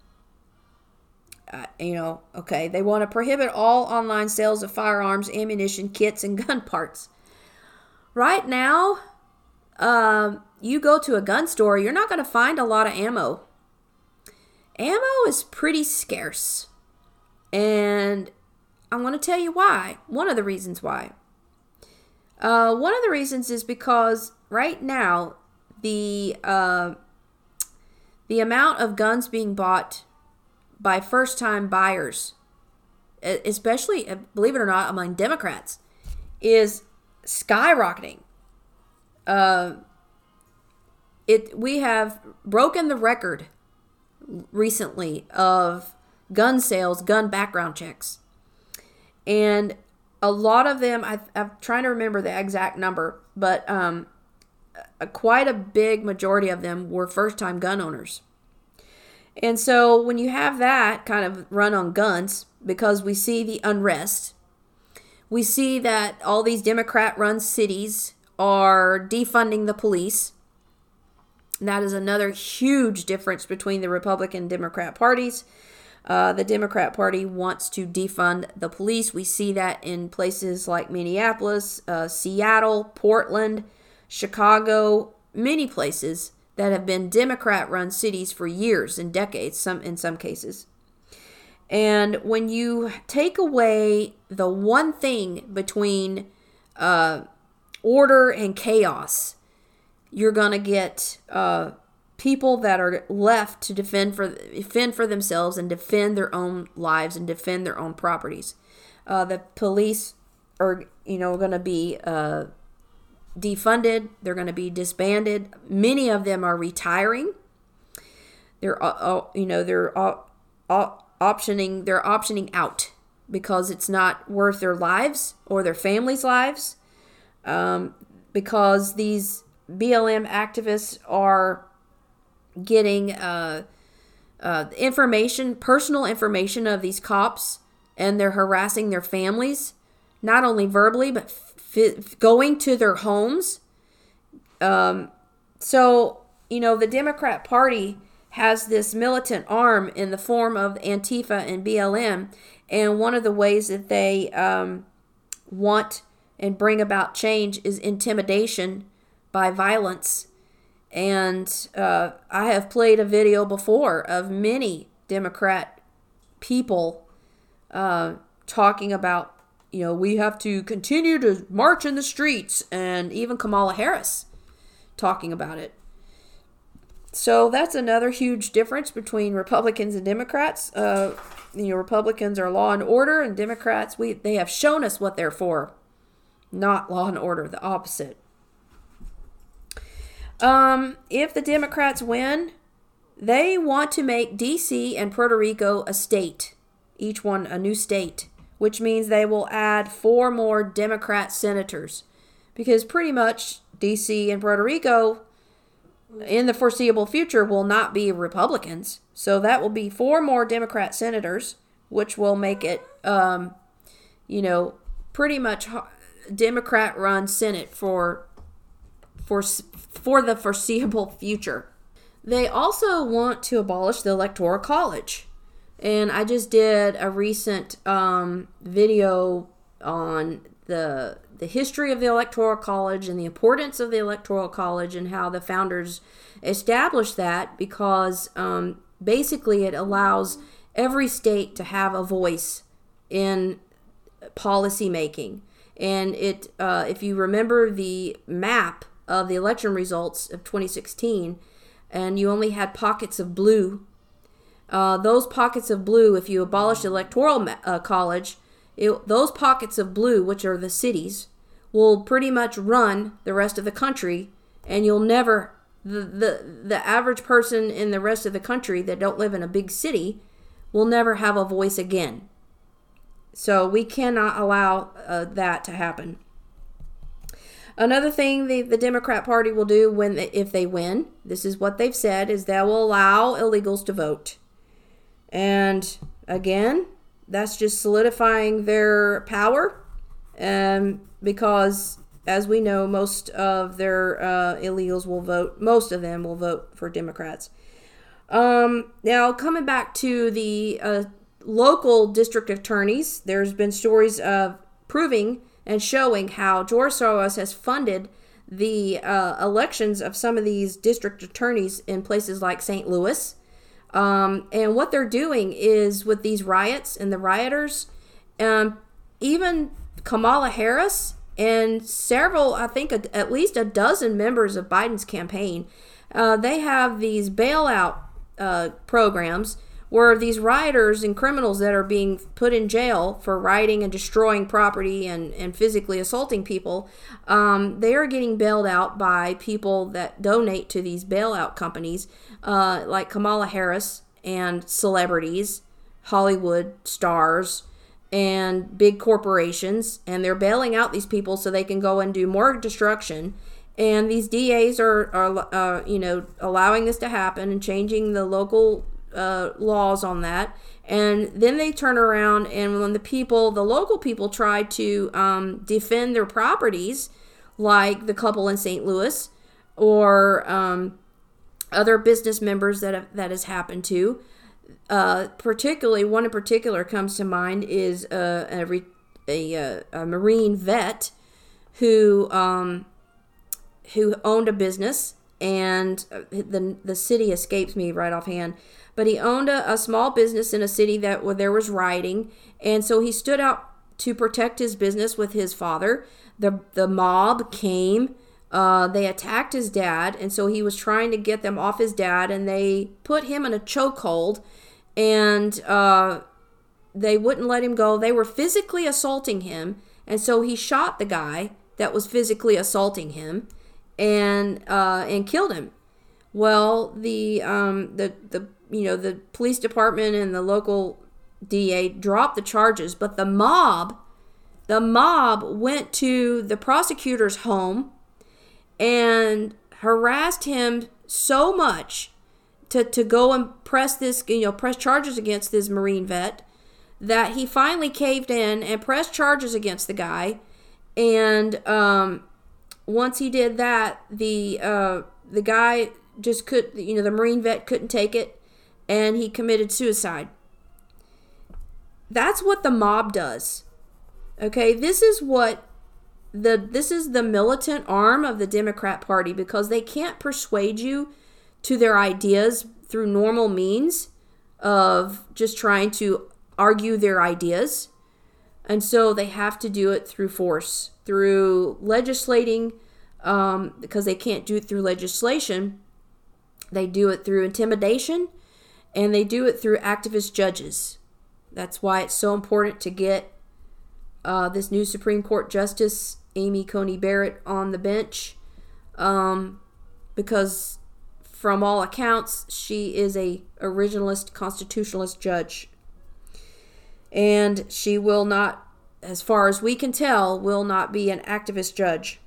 Okay, they want to prohibit all online sales of firearms, ammunition, kits, and gun parts. Right now, you go to a gun store, you're not going to find a lot of ammo. Ammo is pretty scarce. And I'm going to tell you why. One of the reasons why. One of the reasons is because right now, the amount of guns being bought by first-time buyers, especially, believe it or not, among Democrats, is skyrocketing. We have broken the record recently of gun sales, gun background checks. And a lot of them, I'm trying to remember the exact number, but quite a big majority of them were first-time gun owners. And so when you have that kind of run on guns, because we see the unrest, we see that all these Democrat-run cities are defunding the police. And that is another huge difference between the Republican and Democrat parties. The Democrat Party wants to defund the police. We see that in places like Minneapolis, Seattle, Portland, Chicago, many places that have been Democrat-run cities for years and decades, in some cases. And when you take away the one thing between order and chaos, you're going to get people that are left to defend for themselves and defend their own lives and defend their own properties. The police are, going to be defunded. They're going to be disbanded. Many of them are retiring. They're optioning out because it's not worth their lives or their families' lives. Because these BLM activists are getting personal information of these cops, and they're harassing their families, not only verbally, but going to their homes. So, the Democrat Party has this militant arm in the form of Antifa and BLM, and one of the ways that they want and bring about change is intimidation by violence. And I have played a video before of many Democrat people talking about, we have to continue to march in the streets, and even Kamala Harris talking about it. So that's another huge difference between Republicans and Democrats. Republicans are law and order, and Democrats, they have shown us what they're for. Not law and order, the opposite. If the Democrats win, they want to make D.C. and Puerto Rico a state, each one a new state, which means they will add 4 more Democrat senators, because pretty much D.C. and Puerto Rico in the foreseeable future will not be Republicans. So that will be 4 more Democrat senators, which will make it, pretty much Democrat-run Senate for the foreseeable future. They also want to abolish the Electoral College. And I just did a recent video on the history of the Electoral College and the importance of the Electoral College and how the founders established that, because basically it allows every state to have a voice in policy making. And it, if you remember the map of the election results of 2016, and you only had pockets of blue, those pockets of blue, if you abolish the Electoral College, those pockets of blue, which are the cities, will pretty much run the rest of the country, and you'll never, the average person in the rest of the country that don't live in a big city will never have a voice again. So we cannot allow that to happen. Another thing the Democrat Party will do if they win, this is what they've said, is they will allow illegals to vote. And again, that's just solidifying their power, because as we know, most of their illegals will vote. Most of them will vote for Democrats. Now, coming back to the local district attorneys, there's been stories of proving and showing how George Soros has funded the elections of some of these district attorneys in places like St. Louis. And what they're doing is with these riots and the rioters, even Kamala Harris and several, I think at least a dozen members of Biden's campaign, they have these bailout programs where these rioters and criminals that are being put in jail for rioting and destroying property and physically assaulting people, they are getting bailed out by people that donate to these bailout companies, like Kamala Harris and celebrities, Hollywood stars, and big corporations, and they're bailing out these people so they can go and do more destruction. And these DAs are allowing this to happen and changing the local laws on that. And then they turn around, and when the local people try to defend their properties, like the couple in St. Louis or other business members that has happened to, particularly one in particular comes to mind is a Marine vet who owned a business, and the city escapes me right offhand, but he owned a small business in a city where there was rioting, and so he stood out to protect his business with his father. The mob came, they attacked his dad, and so he was trying to get them off his dad, and they put him in a chokehold, and they wouldn't let him go. They were physically assaulting him, and so he shot the guy that was physically assaulting him, and killed him. Well, the police department and the local DA dropped the charges, but the mob went to the prosecutor's home and harassed him so much to go and press charges against this Marine vet that he finally caved in and pressed charges against the guy. And once he did that, the guy just the Marine vet couldn't take it, and he committed suicide. That's what the mob does. Okay, this is the militant arm of the Democrat Party, because they can't persuade you to their ideas through normal means of just trying to argue their ideas. And so they have to do it through force, through legislating, because they can't do it through legislation. They do it through intimidation, and they do it through activist judges. That's why it's so important to get this new Supreme Court Justice, Amy Coney Barrett, on the bench, because from all accounts, she is a originalist, constitutionalist judge. And she will not, as far as we can tell, will not be an activist judge.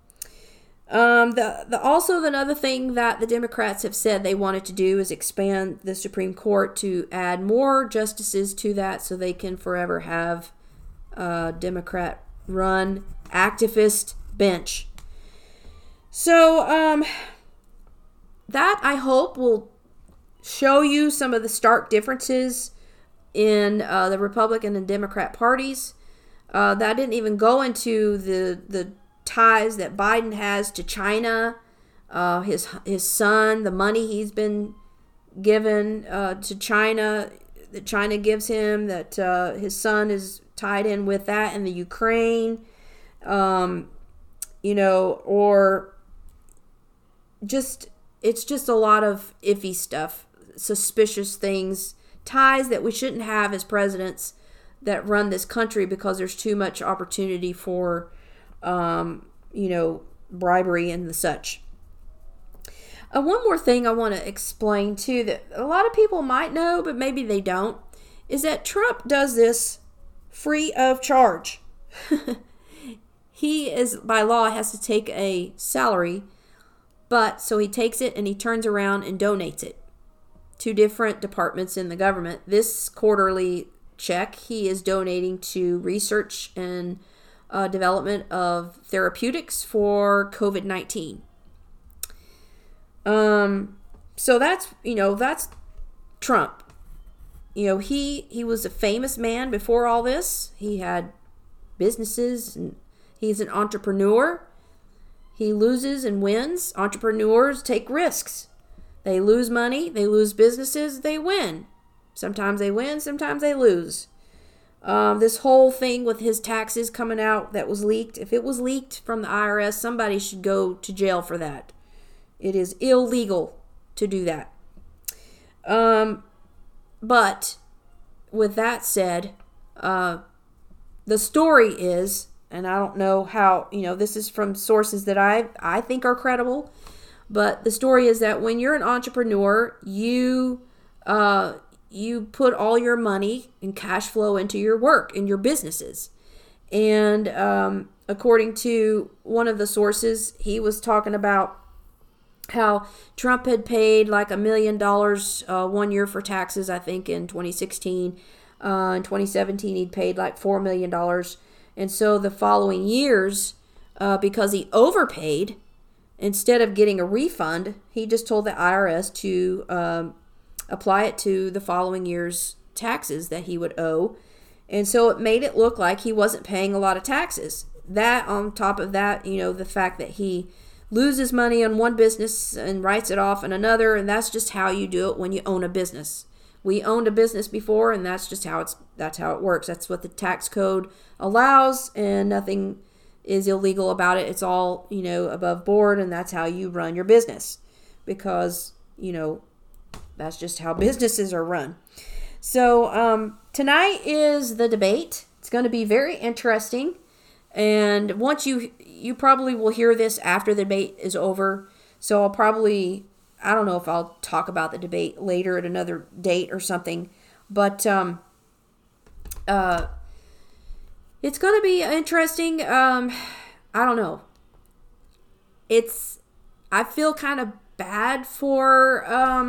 Another thing that the Democrats have said they wanted to do is expand the Supreme Court to add more justices to that, so they can forever have a Democrat-run activist bench. So that, I hope, will show you some of the stark differences in the Republican and Democrat parties. That didn't even go into the ties that Biden has to China, his son, the money he's been given to China, that China gives him, that his son is tied in with that, and the Ukraine, or just, it's just a lot of iffy stuff, suspicious things, ties that we shouldn't have as presidents that run this country, because there's too much opportunity for bribery and the such. One more thing I want to explain too, that a lot of people might know, but maybe they don't, is that Trump does this free of charge. he is, by law, has to take a salary, but so he takes it and he turns around and donates it to different departments in the government. This quarterly check he is donating to research and development of therapeutics for COVID-19. So that's Trump. He was a famous man before all this. He had businesses and he's an entrepreneur. He loses and wins. Entrepreneurs take risks. They lose money, they lose businesses, they win. Sometimes they win, sometimes they lose. This whole thing with his taxes coming out that was leaked, if it was leaked from the IRS, somebody should go to jail for that. It is illegal to do that. But with that said, the story is, and I don't know how, this is from sources that I think are credible, but the story is that when you're an entrepreneur, you put all your money and cash flow into your work and your businesses. And according to one of the sources, he was talking about how Trump had paid like $1 million 1 year for taxes, I think, in 2016. In 2017, he'd paid like $4 million. And so the following years, because he overpaid, instead of getting a refund, he just told the IRS to apply it to the following year's taxes that he would owe. And so it made it look like he wasn't paying a lot of taxes. That on top of that, the fact that he loses money on one business and writes it off in another, and that's just how you do it when you own a business. We owned a business before, and that's just how it works. That's what the tax code allows, and nothing is illegal about it. It's all, above board, and that's how you run your business, because, that's just how businesses are run. So tonight is the debate. It's going to be very interesting. And once you probably will hear this after the debate is over. So I don't know if I'll talk about the debate later at another date or something. But it's going to be interesting. I don't know. I feel kind of bad for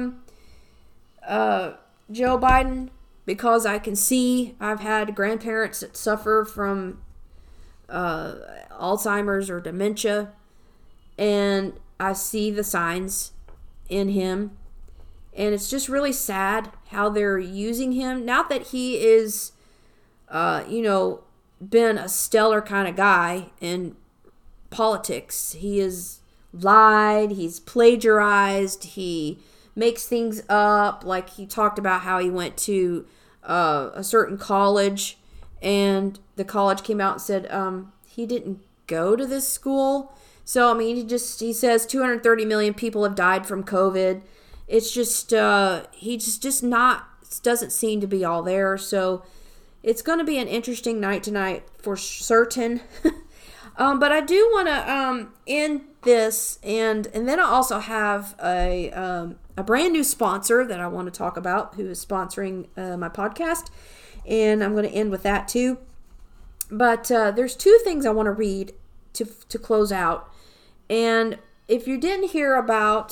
Joe Biden, because I can see I've had grandparents that suffer from Alzheimer's or dementia, and I see the signs in him, and it's just really sad how they're using him. Not that he is been a stellar kind of guy in politics. He has lied, he's plagiarized, he makes things up. Like he talked about how he went to a certain college, and the college came out and said he didn't go to this school. So, he says 230 million people have died from COVID. It's just, he just doesn't seem to be all there. So, it's going to be an interesting night tonight for certain. But I do want to end this, and then I also have a brand new sponsor that I want to talk about, who is sponsoring my podcast, and I'm going to end with that too. But there's two things I want to read to close out. And if you didn't hear about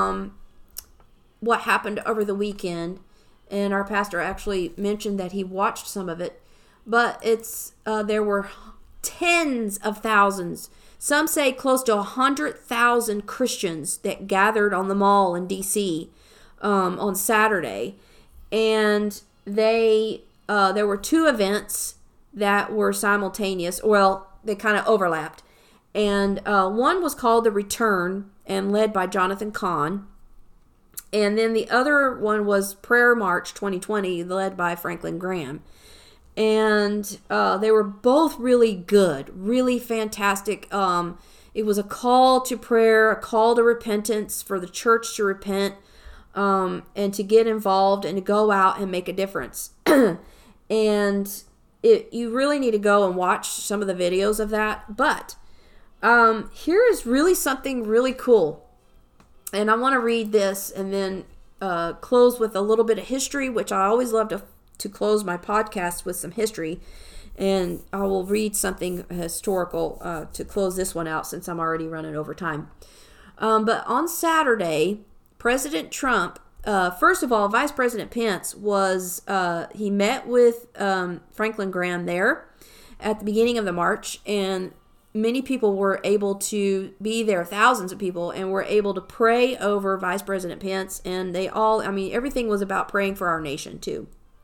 what happened over the weekend, and our pastor actually mentioned that he watched some of it, but there were tens of thousands, some say close to 100,000 Christians that gathered on the mall in D.C. On Saturday. And there were two events that were simultaneous. Well, they kind of overlapped. And one was called The Return and led by Jonathan Cahn. And then the other one was Prayer March 2020, led by Franklin Graham. And they were both really good, really fantastic. It was a call to prayer, a call to repentance for the church to repent, and to get involved and to go out and make a difference. And you really need to go and watch some of the videos of that. But here is really something really cool. And I want to read this and then close with a little bit of history, which I always love to close my podcast with some history. And I will read something historical to close this one out since I'm already running over time. But on Saturday, President Trump, first of all, Vice President Pence he met with Franklin Graham there at the beginning of the march, and many people were able to be there, thousands of people, and were able to pray over Vice President Pence. And everything was about praying for our nation too.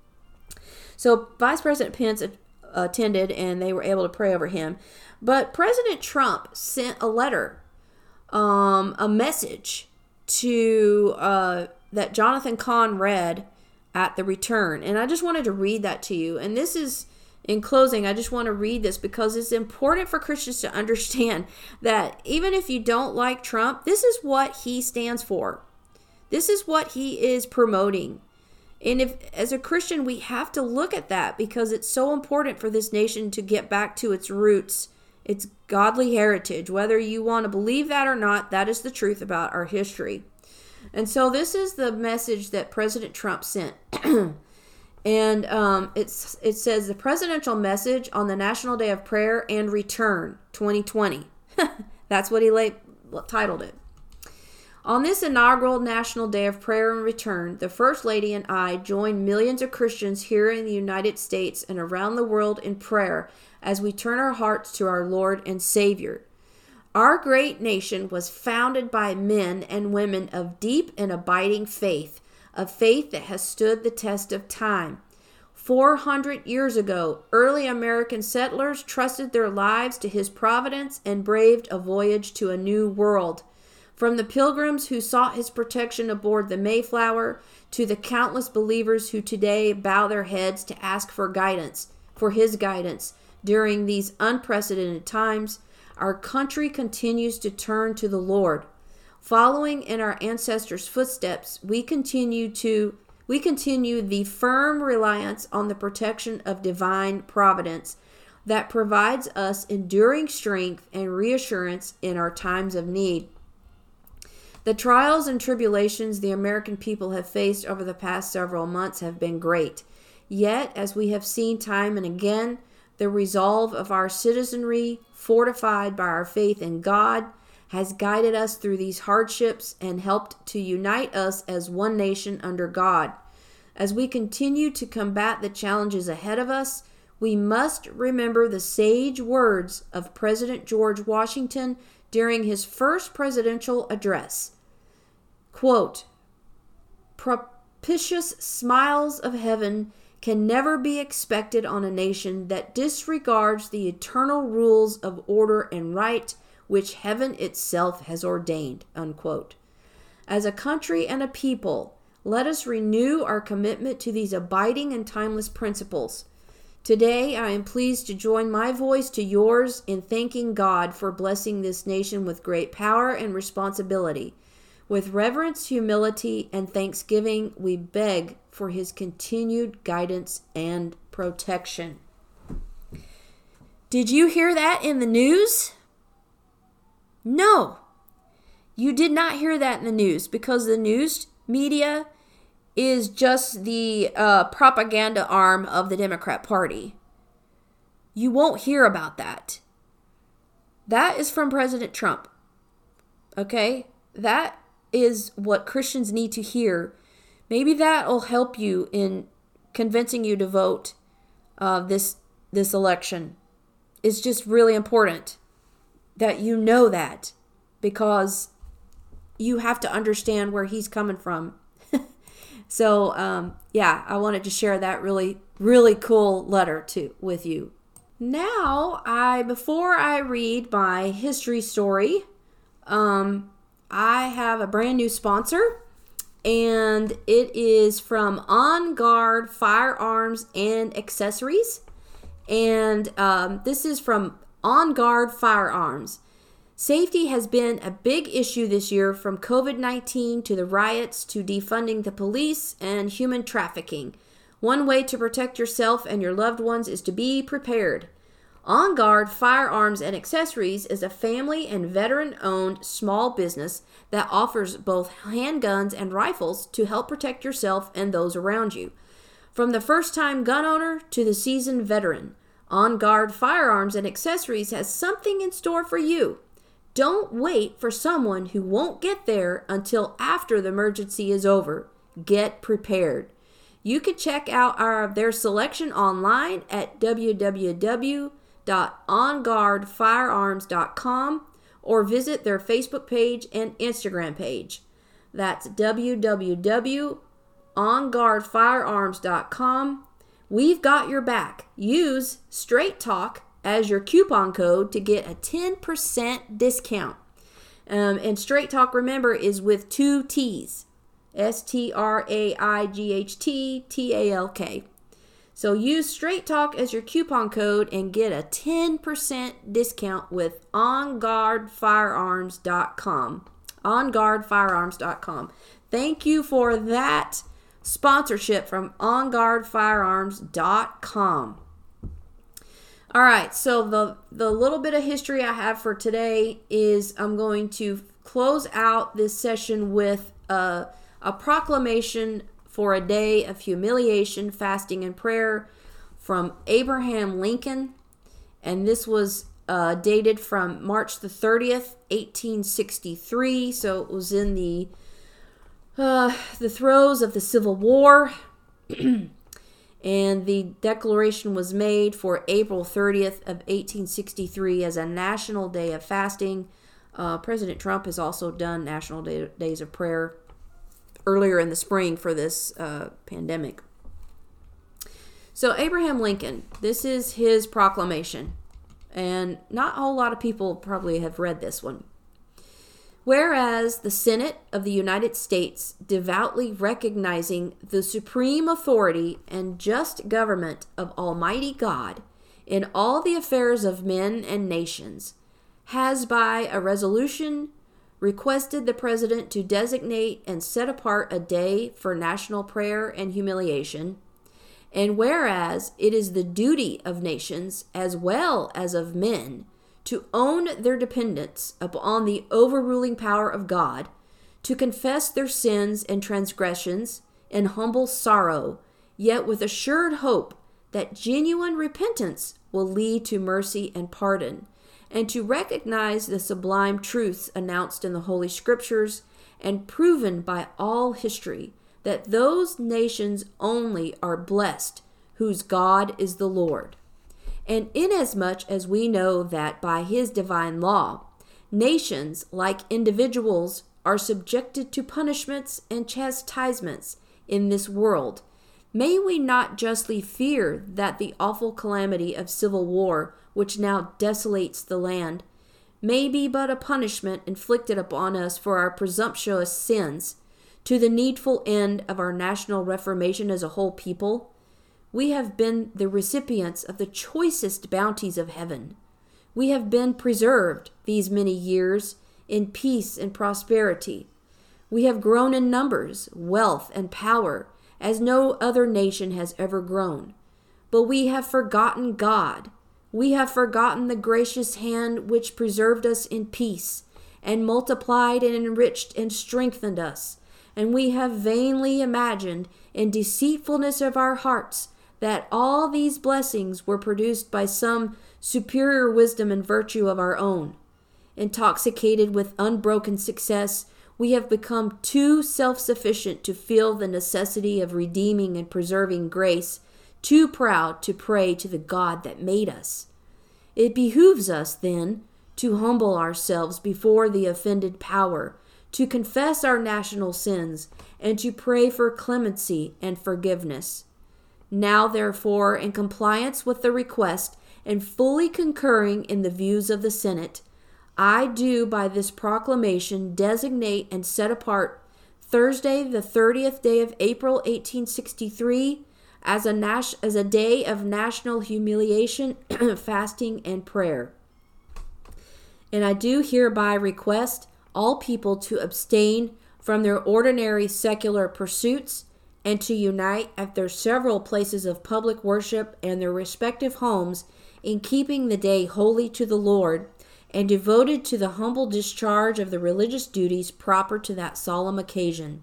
So Vice President Pence attended, and they were able to pray over him. But President Trump sent a letter, a message to that Jonathan Cahn read at the return. And I just wanted to read that to you. And this is, in closing, I just want to read this because it's important for Christians to understand that even if you don't like Trump, this is what he stands for. This is what he is promoting. And if, as a Christian, we have to look at that because it's so important for this nation to get back to its roots, its godly heritage. Whether you want to believe that or not, that is the truth about our history. And so this is the message that President Trump sent. And it says, the presidential message on the National Day of Prayer and Return 2020. That's what he titled it. On this inaugural National Day of Prayer and Return, the First Lady and I join millions of Christians here in the United States and around the world in prayer as we turn our hearts to our Lord and Savior. Our great nation was founded by men and women of deep and abiding faith, a faith that has stood the test of time. 400 years ago, early American settlers trusted their lives to His providence and braved a voyage to a new world. From the pilgrims who sought His protection aboard the Mayflower to the countless believers who today bow their heads to ask for His guidance during these unprecedented times, our country continues to turn to the Lord. Following in our ancestors' footsteps, we continue the firm reliance on the protection of divine providence that provides us enduring strength and reassurance in our times of need. The trials and tribulations the American people have faced over the past several months have been great. Yet, as we have seen time and again, the resolve of our citizenry, fortified by our faith in God, has guided us through these hardships and helped to unite us as one nation under God. As we continue to combat the challenges ahead of us, we must remember the sage words of President George Washington during his first presidential address. Quote, "Propitious smiles of heaven can never be expected on a nation that disregards the eternal rules of order and right which heaven itself has ordained." Unquote. As a country and a people, let us renew our commitment to these abiding and timeless principles. Today, I am pleased to join my voice to yours in thanking God for blessing this nation with great power and responsibility. With reverence, humility, and thanksgiving, we beg for His continued guidance and protection. Did you hear that in the news? No, you did not hear that in the news because the news media is just the propaganda arm of the Democrat Party. You won't hear about that. That is from President Trump. Okay? That is what Christians need to hear. Maybe that will help you in convincing you to vote this election. It's just really important that you know that because you have to understand where he's coming from. So, I wanted to share that really, really cool letter with you. Now, before I read my history story, I have a brand new sponsor, and it is from On Guard Firearms and Accessories. And this is from On Guard Firearms. Safety has been a big issue this year, from COVID-19 to the riots to defunding the police and human trafficking. One way to protect yourself and your loved ones is to be prepared. On Guard Firearms and Accessories is a family and veteran-owned small business that offers both handguns and rifles to help protect yourself and those around you. From the first-time gun owner to the seasoned veteran, On Guard Firearms and Accessories has something in store for you. Don't wait for someone who won't get there until after the emergency is over. Get prepared. You can check out their selection online at www.onguardfirearms.com or visit their Facebook page and Instagram page. That's www.onguardfirearms.com. We've got your back. Use Straight Talk as your coupon code to get a 10% discount. And Straight Talk, remember, is with 2 T's. STRAIGHTTALK. So use Straight Talk as your coupon code and get a 10% discount with OnGuardFirearms.com. OnGuardFirearms.com. Thank you for that sponsorship from OnGuardFirearms.com. All right, so the little bit of history I have for today is I'm going to close out this session with a proclamation for a day of humiliation, fasting, and prayer from Abraham Lincoln. And this was dated from March the 30th, 1863. So it was in the throes of the Civil War. And the declaration was made for April 30th of 1863 as a national day of fasting. President Trump has also done national days of prayer earlier in the spring for this pandemic. So Abraham Lincoln, this is his proclamation. And not a whole lot of people probably have read this one. Whereas the Senate of the United States, devoutly recognizing the supreme authority and just government of Almighty God in all the affairs of men and nations, has by a resolution requested the President to designate and set apart a day for national prayer and humiliation. And whereas it is the duty of nations as well as of men to own their dependence upon the overruling power of God, to confess their sins and transgressions in humble sorrow, yet with assured hope that genuine repentance will lead to mercy and pardon, and to recognize the sublime truths announced in the Holy Scriptures and proven by all history, that those nations only are blessed whose God is the Lord. And inasmuch as we know that by his divine law, nations, like individuals, are subjected to punishments and chastisements in this world, may we not justly fear that the awful calamity of civil war, which now desolates the land, may be but a punishment inflicted upon us for our presumptuous sins, to the needful end of our national reformation as a whole people? We have been the recipients of the choicest bounties of heaven. We have been preserved these many years in peace and prosperity. We have grown in numbers, wealth, and power as no other nation has ever grown. But we have forgotten God. We have forgotten the gracious hand which preserved us in peace and multiplied and enriched and strengthened us. And we have vainly imagined in deceitfulness of our hearts that all these blessings were produced by some superior wisdom and virtue of our own. Intoxicated with unbroken success, we have become too self-sufficient to feel the necessity of redeeming and preserving grace, too proud to pray to the God that made us. It behooves us, then, to humble ourselves before the offended power, to confess our national sins, and to pray for clemency and forgiveness. Now, therefore, in compliance with the request and fully concurring in the views of the Senate, I do by this proclamation designate and set apart Thursday, the 30th day of April, 1863, as a day of national humiliation, fasting, and prayer. And I do hereby request all people to abstain from their ordinary secular pursuits and to unite at their several places of public worship and their respective homes in keeping the day holy to the Lord and devoted to the humble discharge of the religious duties proper to that solemn occasion.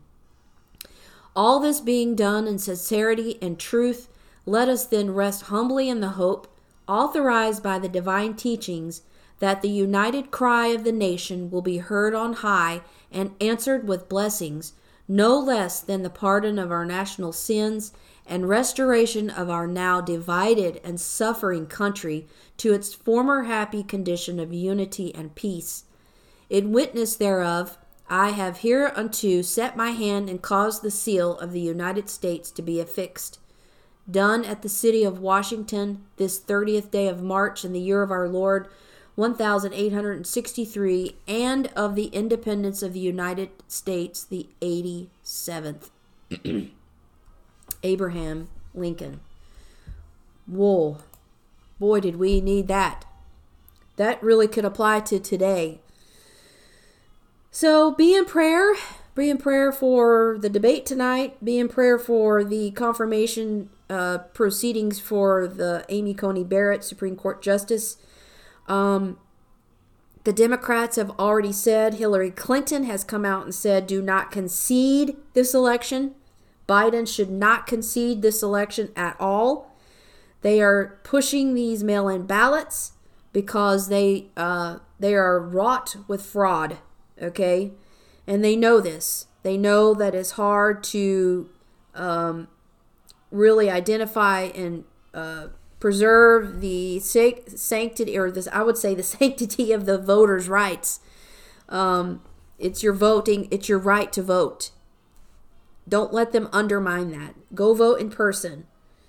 All this being done in sincerity and truth, let us then rest humbly in the hope, authorized by the divine teachings, that the united cry of the nation will be heard on high and answered with blessings, no less than the pardon of our national sins and restoration of our now divided and suffering country to its former happy condition of unity and peace. In witness thereof, I have hereunto set my hand and caused the seal of the United States to be affixed. Done at the city of Washington, this 30th day of March in the year of our Lord, 1863, and of the independence of the United States, the 87th. Abraham Lincoln. Whoa. Boy, did we need that. That really could apply to today. So be in prayer. Be in prayer for the debate tonight. Be in prayer for the confirmation proceedings for the Amy Coney Barrett Supreme Court Justice. The Democrats have already said, Hillary Clinton has come out and said, do not concede this election. Biden should not concede this election at all. They are pushing these mail-in ballots because they are wrought with fraud, okay? And they know this. They know that it's hard to really identify and preserve the sanctity, or this, I would say, the sanctity of the voters' rights. It's your voting. It's your right to vote. Don't let them undermine that. Go vote in person.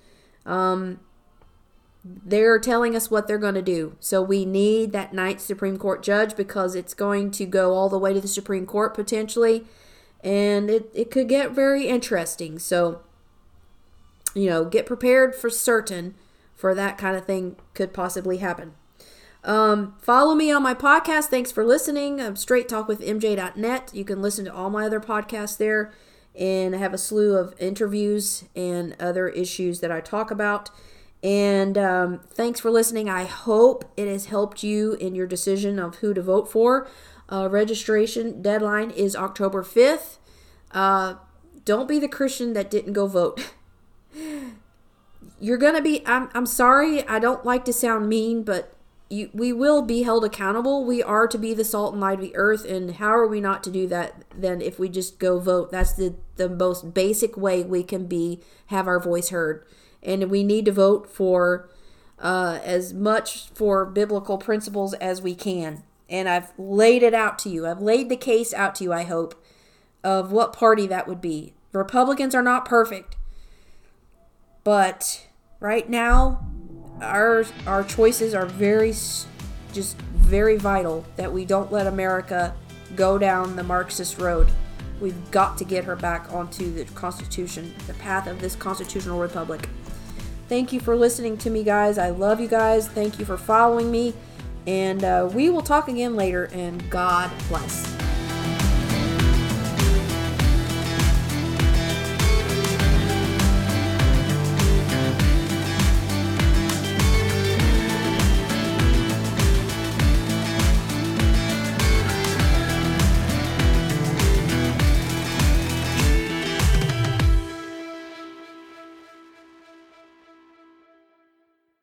They're telling us what they're going to do. So we need that ninth Supreme Court judge because it's going to go all the way to the Supreme Court potentially. And it could get very interesting. So, get prepared for certain for that kind of thing could possibly happen. Follow me on my podcast. Thanks for listening. I'm straighttalkwithmj.net. You can listen to all my other podcasts there. And I have a slew of interviews and other issues that I talk about. And thanks for listening. I hope it has helped you in your decision of who to vote for. Registration deadline is October 5th. Don't be the Christian that didn't go vote. You're going to be, I'm sorry, I don't like to sound mean, but we will be held accountable. We are to be the salt and light of the earth, and how are we not to do that then if we just go vote? That's the most basic way we can have our voice heard. And we need to vote for as much for biblical principles as we can. And I've laid it out to you. I've laid the case out to you, I hope, of what party that would be. Republicans are not perfect. But right now, our choices are very vital that we don't let America go down the Marxist road. We've got to get her back onto the Constitution, the path of this constitutional republic. Thank you for listening to me, guys. I love you guys. Thank you for following me. And we will talk again later, and God bless.